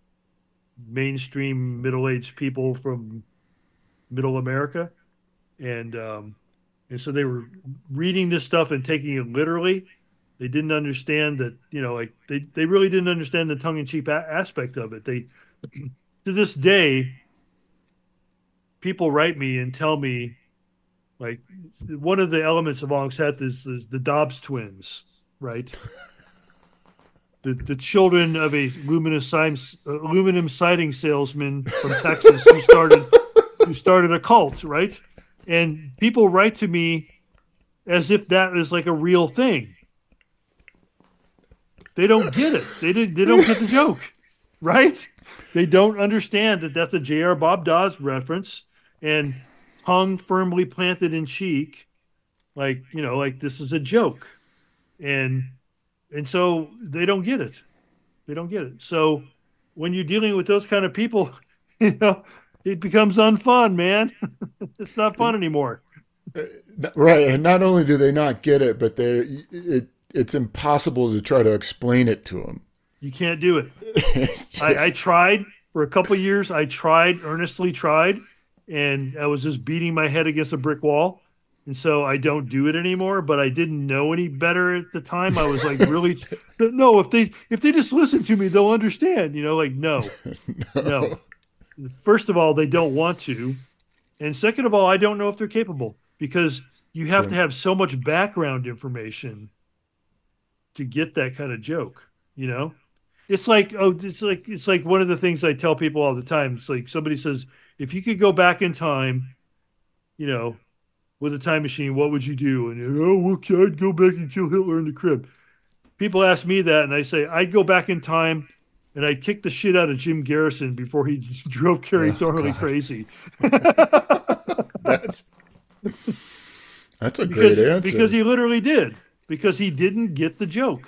mainstream middle-aged people from middle America, and um, and so they were reading this stuff and taking it literally. They didn't understand that, you know, like they, they really didn't understand the tongue-in-cheek a- aspect of it. They, to this day, people write me and tell me, like, one of the elements of Ong's Hat is, is the Dobbs twins, right? The, the children of a aluminum, sign, aluminum siding salesman from Texas who started who started a cult, right? And people write to me as if that is like a real thing. They don't get it. They did. They don't get the joke, right? They don't understand that that's a J R. Bob Dawes reference, and tongue firmly planted in cheek, like, you know, like this is a joke, and and so they don't get it. They don't get it. So when you're dealing with those kind of people, you know, it becomes unfun, man. It's not fun anymore. Right. And not only do they not get it, but they it it's impossible to try to explain it to them. You can't do it. It's I, I just tried for a couple of years. I tried, earnestly tried, and I was just beating my head against a brick wall. And so I don't do it anymore. But I didn't know any better at the time. I was like, really, no. If they if they just listen to me, they'll understand. You know, like no, no. no. First of all, they don't want to, and second of all, I don't know if they're capable because you have to Then have so much background information to get that kind of joke. You know, it's like, oh, it's like it's like one of the things I tell people all the time. It's like somebody says, if you could go back in time, you know, with a time machine, what would you do? And oh, okay, I'd go back and kill Hitler in the crib. People ask me that, and I say I'd go back in time and I'd kick the shit out of Jim Garrison before he drove Kerry oh Thornley God. crazy. That's that's a great because because answer. he literally did. Because he didn't get the joke.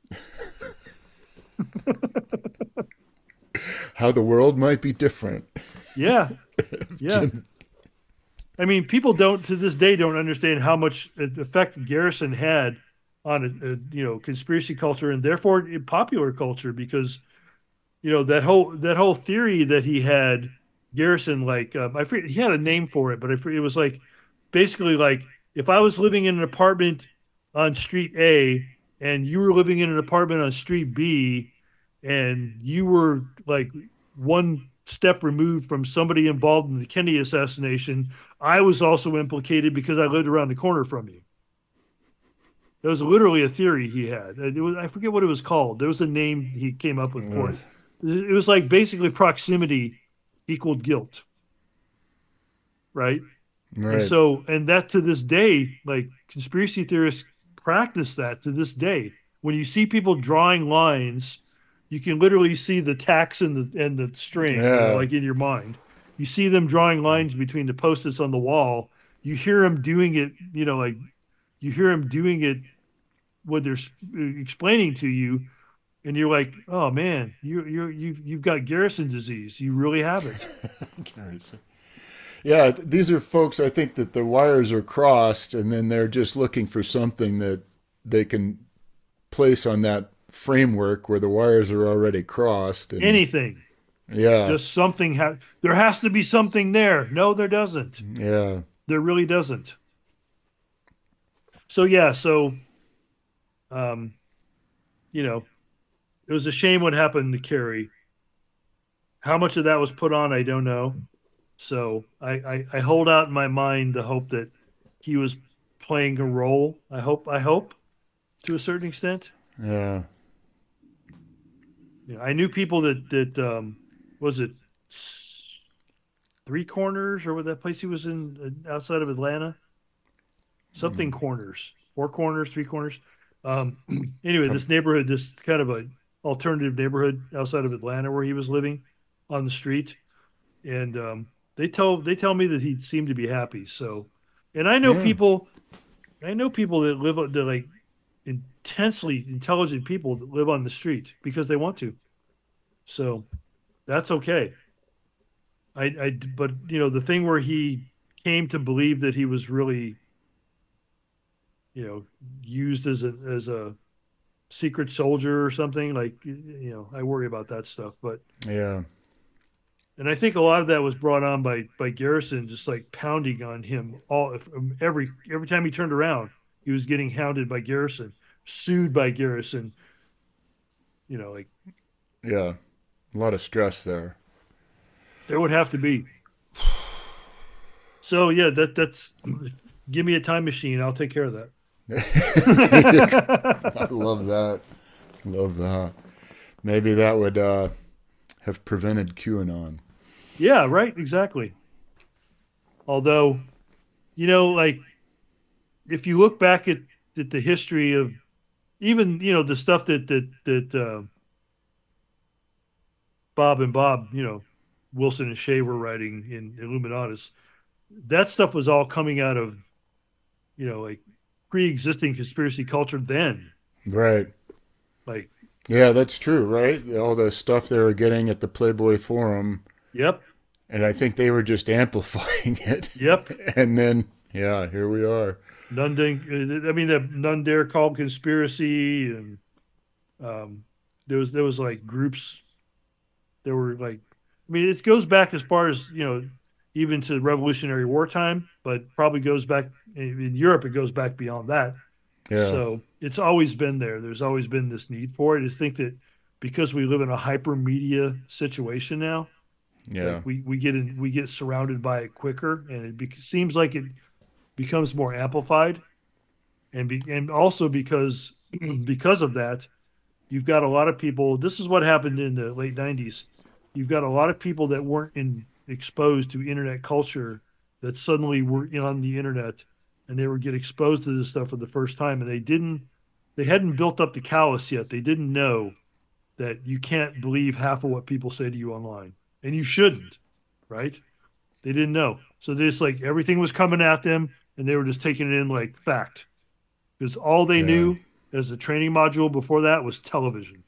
How the world might be different. Yeah, yeah. Jim, I mean, people don't to this day don't understand how much effect Garrison had on a, a, you know, conspiracy culture and therefore in popular culture, because you know that whole that whole theory that he had, Garrison, like um, I forget, he had a name for it, but I forget, it was like basically like if I was living in an apartment on street A and you were living in an apartment on street B and you were like one step removed from somebody involved in the Kennedy assassination, I was also implicated because I lived around the corner from you. That was literally a theory he had. It was, I forget what it was called. There was a name he came up with for ugh, it. It was like basically proximity equaled guilt, right? And right. so, and that to this day, like conspiracy theorists practice that to this day. When you see people drawing lines, you can literally see the tacks and the and the string, you know, Yeah. like in your mind. You see them drawing lines between the post-its on the wall. You hear them doing it, you know, like you hear them doing it what they're explaining to you, and you're like, oh man, you you you've you've got Garrison disease. You really have it. Garrison. Yeah, these are folks. I think that the wires are crossed, and then they're just looking for something that they can place on that framework where the wires are already crossed. And, Anything. Yeah. Just something. Ha- there has to be something there. No, there doesn't. Yeah. There really doesn't. So yeah, so, um, you know, it was a shame what happened to Kerry. How much of that was put on, I don't know. So I, I, I hold out in my mind the hope that he was playing a role. I hope, I hope, to a certain extent. Yeah. Yeah, I knew people that that um, was it Three Corners or what that place he was in uh, outside of Atlanta. Something mm. Corners, Four Corners, Three Corners. Um, anyway, this neighborhood, this kind of a alternative neighborhood outside of Atlanta where he was living on the street, and um, they tell they tell me that he seemed to be happy. So, and I know yeah. people, I know people that live that like intensely intelligent people that live on the street because they want to. So, that's okay. I, I but you know the thing where he came to believe that he was really, you know, used as a as a secret soldier or something, like, you know, I worry about that stuff. But yeah. And I think a lot of that was brought on by by Garrison, just like pounding on him all every every time he turned around, he was getting hounded by Garrison, sued by Garrison. You know, like yeah, a lot of stress there. There would have to be. So yeah, that that's give me a time machine, I'll take care of that. I love that. Love that. Maybe that would uh, have prevented QAnon. Yeah, right. Exactly. Although, you know, like if you look back at, at the history of even, you know, the stuff that that that uh, Bob and Bob, you know, Wilson and Shea were writing in Illuminatus, that stuff was all coming out of, you know, like pre-existing conspiracy culture then. Right. Like, yeah, that's true, right? All the stuff they were getting at the Playboy Forum. Yep. And I think they were just amplifying it. Yep. And then, yeah, here we are. None, I mean, the None Dare Call Conspiracy, and um, there was there was like groups. There were like, I mean, it goes back as far as, you know, even to Revolutionary Wartime, but probably goes back in Europe. It goes back beyond that. Yeah. So it's always been there. There's always been this need for it. I just think that because we live in a hyper media situation now, yeah, like we we get in, we get surrounded by it quicker, and it be, seems like it becomes more amplified, and be, and also because because of that, you've got a lot of people. This is what happened in the late nineties. You've got a lot of people that weren't in, exposed to internet culture that suddenly were in on the internet, and they would get exposed to this stuff for the first time, and they didn't, they hadn't built up the callus yet. They didn't know that you can't believe half of what people say to you online, and you shouldn't, right? They didn't know. So they just like everything was coming at them, and they were just taking it in like fact, because all they yeah. knew as a training module before that was television.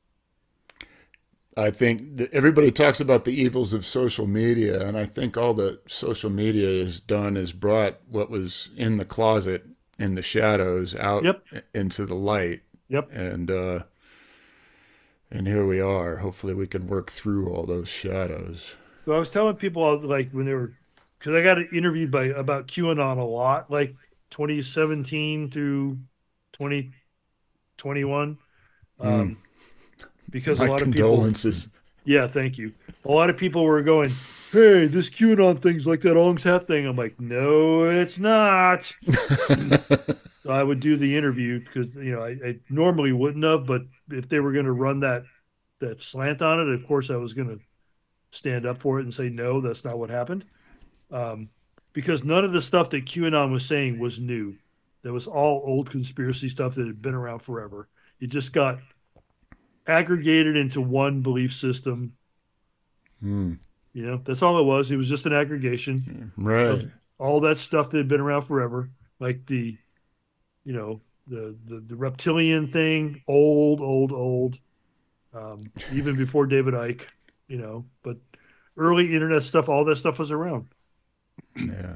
I think that everybody talks about the evils of social media, and I think all that social media has done is brought what was in the closet, in the shadows, out yep. into the light. Yep. And uh, and here we are. Hopefully, we can work through all those shadows. So I was telling people, like, when they were, because I got interviewed by about QAnon a lot, like twenty seventeen through twenty twenty-one. Um, mm. Because My a lot condolences. of people, yeah, thank you. A lot of people were going, "Hey, this QAnon thing's like that Ong's hat thing." I'm like, "No, it's not." So I would do the interview because, you know, I, I normally wouldn't have, but if they were going to run that that slant on it, of course I was going to stand up for it and say, "No, that's not what happened," um, because none of the stuff that QAnon was saying was new. That was all old conspiracy stuff that had been around forever. It just got aggregated into one belief system. Hmm. You know, that's all it was. It was just an aggregation. Right. Of all that stuff that had been around forever, like the, you know, the the, the reptilian thing, old, old, old, um, even before David Icke, you know. But early internet stuff, all that stuff was around. Yeah.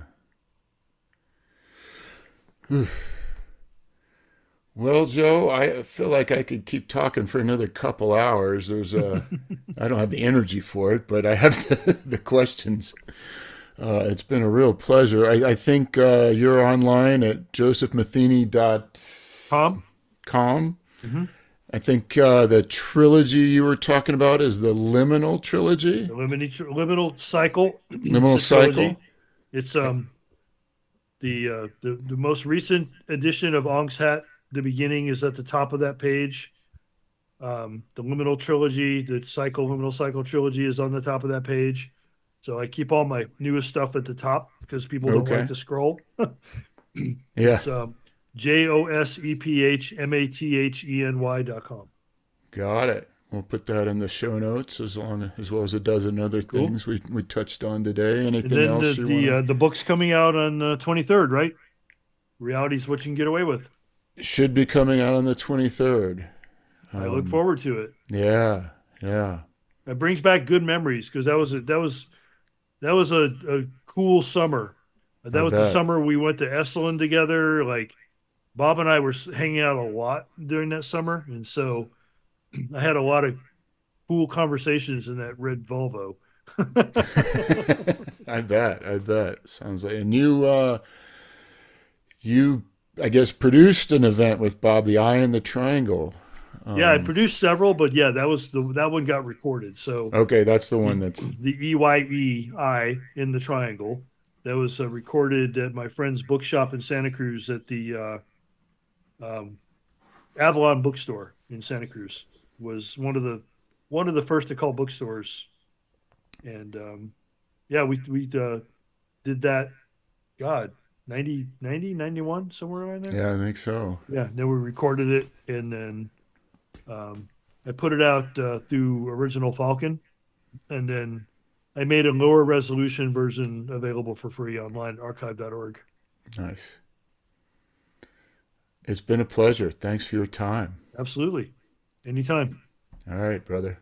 Well, Joe, I feel like I could keep talking for another couple hours. There's a, I don't have the energy for it, but I have the, the questions. Uh, it's been a real pleasure. I, I think uh, you're online at joseph matheny dot com. Mm-hmm. I think uh, the trilogy you were talking about is the Liminal trilogy. The liminal, liminal cycle. Liminal it's cycle. It's um the uh, the the most recent edition of Ong's Hat. The beginning is at the top of that page. Um, the Liminal trilogy, the Cycle Liminal Cycle trilogy, is on the top of that page. So I keep all my newest stuff at the top because people don't Okay. like to scroll. Yeah. It's um, J O S E P H M A T H E N Y dot com. Got it. We'll put that in the show notes as long as well as a dozen other Cool. things we, we touched on today. Anything And then else the you the, wanna... uh, the book's coming out on the twenty-third, right? Reality's What You Can Get Away With. Should be coming out on the twenty-third. Um, I look forward to it. Yeah, yeah. It brings back good memories because that was a, that was that was a, a cool summer. That I was bet. the summer we went to Esalen together. Like Bob and I were hanging out a lot during that summer, and so I had a lot of cool conversations in that red Volvo. I bet. I bet. Sounds like. And you, uh, you, I guess, produced an event with Bob, the Eye in the Triangle. Um, Yeah, I produced several, but yeah, that was the that one got recorded. So okay, that's the one that's the E Y E I in the Triangle. That was uh, recorded at my friend's bookshop in Santa Cruz at the uh, um, Avalon Bookstore in Santa Cruz. Was one of the one of the first to call bookstores, and um, yeah, we we uh, did that. God, ninety, ninety, ninety-one, somewhere around there. yeah, I think so. Yeah, then we recorded it, and then um, I put it out uh, through Original Falcon, and then I made a lower resolution version available for free online, archive dot org. Nice. It's been a pleasure. Thanks for your time. Absolutely. Anytime. All right, brother.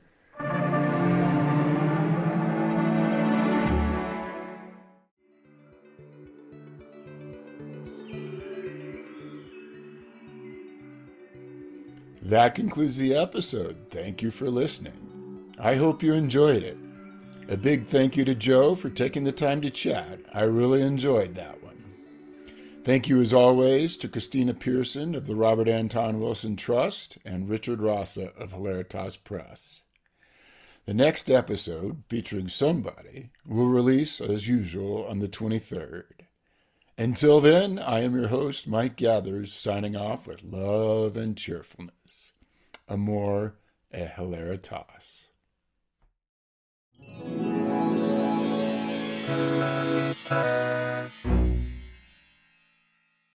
That concludes the episode. Thank you for listening. I hope you enjoyed it. A big thank you to Joe for taking the time to chat. I really enjoyed that one. Thank you, as always, to Christina Pearson of the Robert Anton Wilson Trust and Richard Rassa of Hilaritas Press. The next episode, featuring somebody, will release, as usual, on the twenty-third. Until then, I am your host, Mike Gathers, signing off with love and cheerfulness. Amor et Hilaritas. Hilaritas.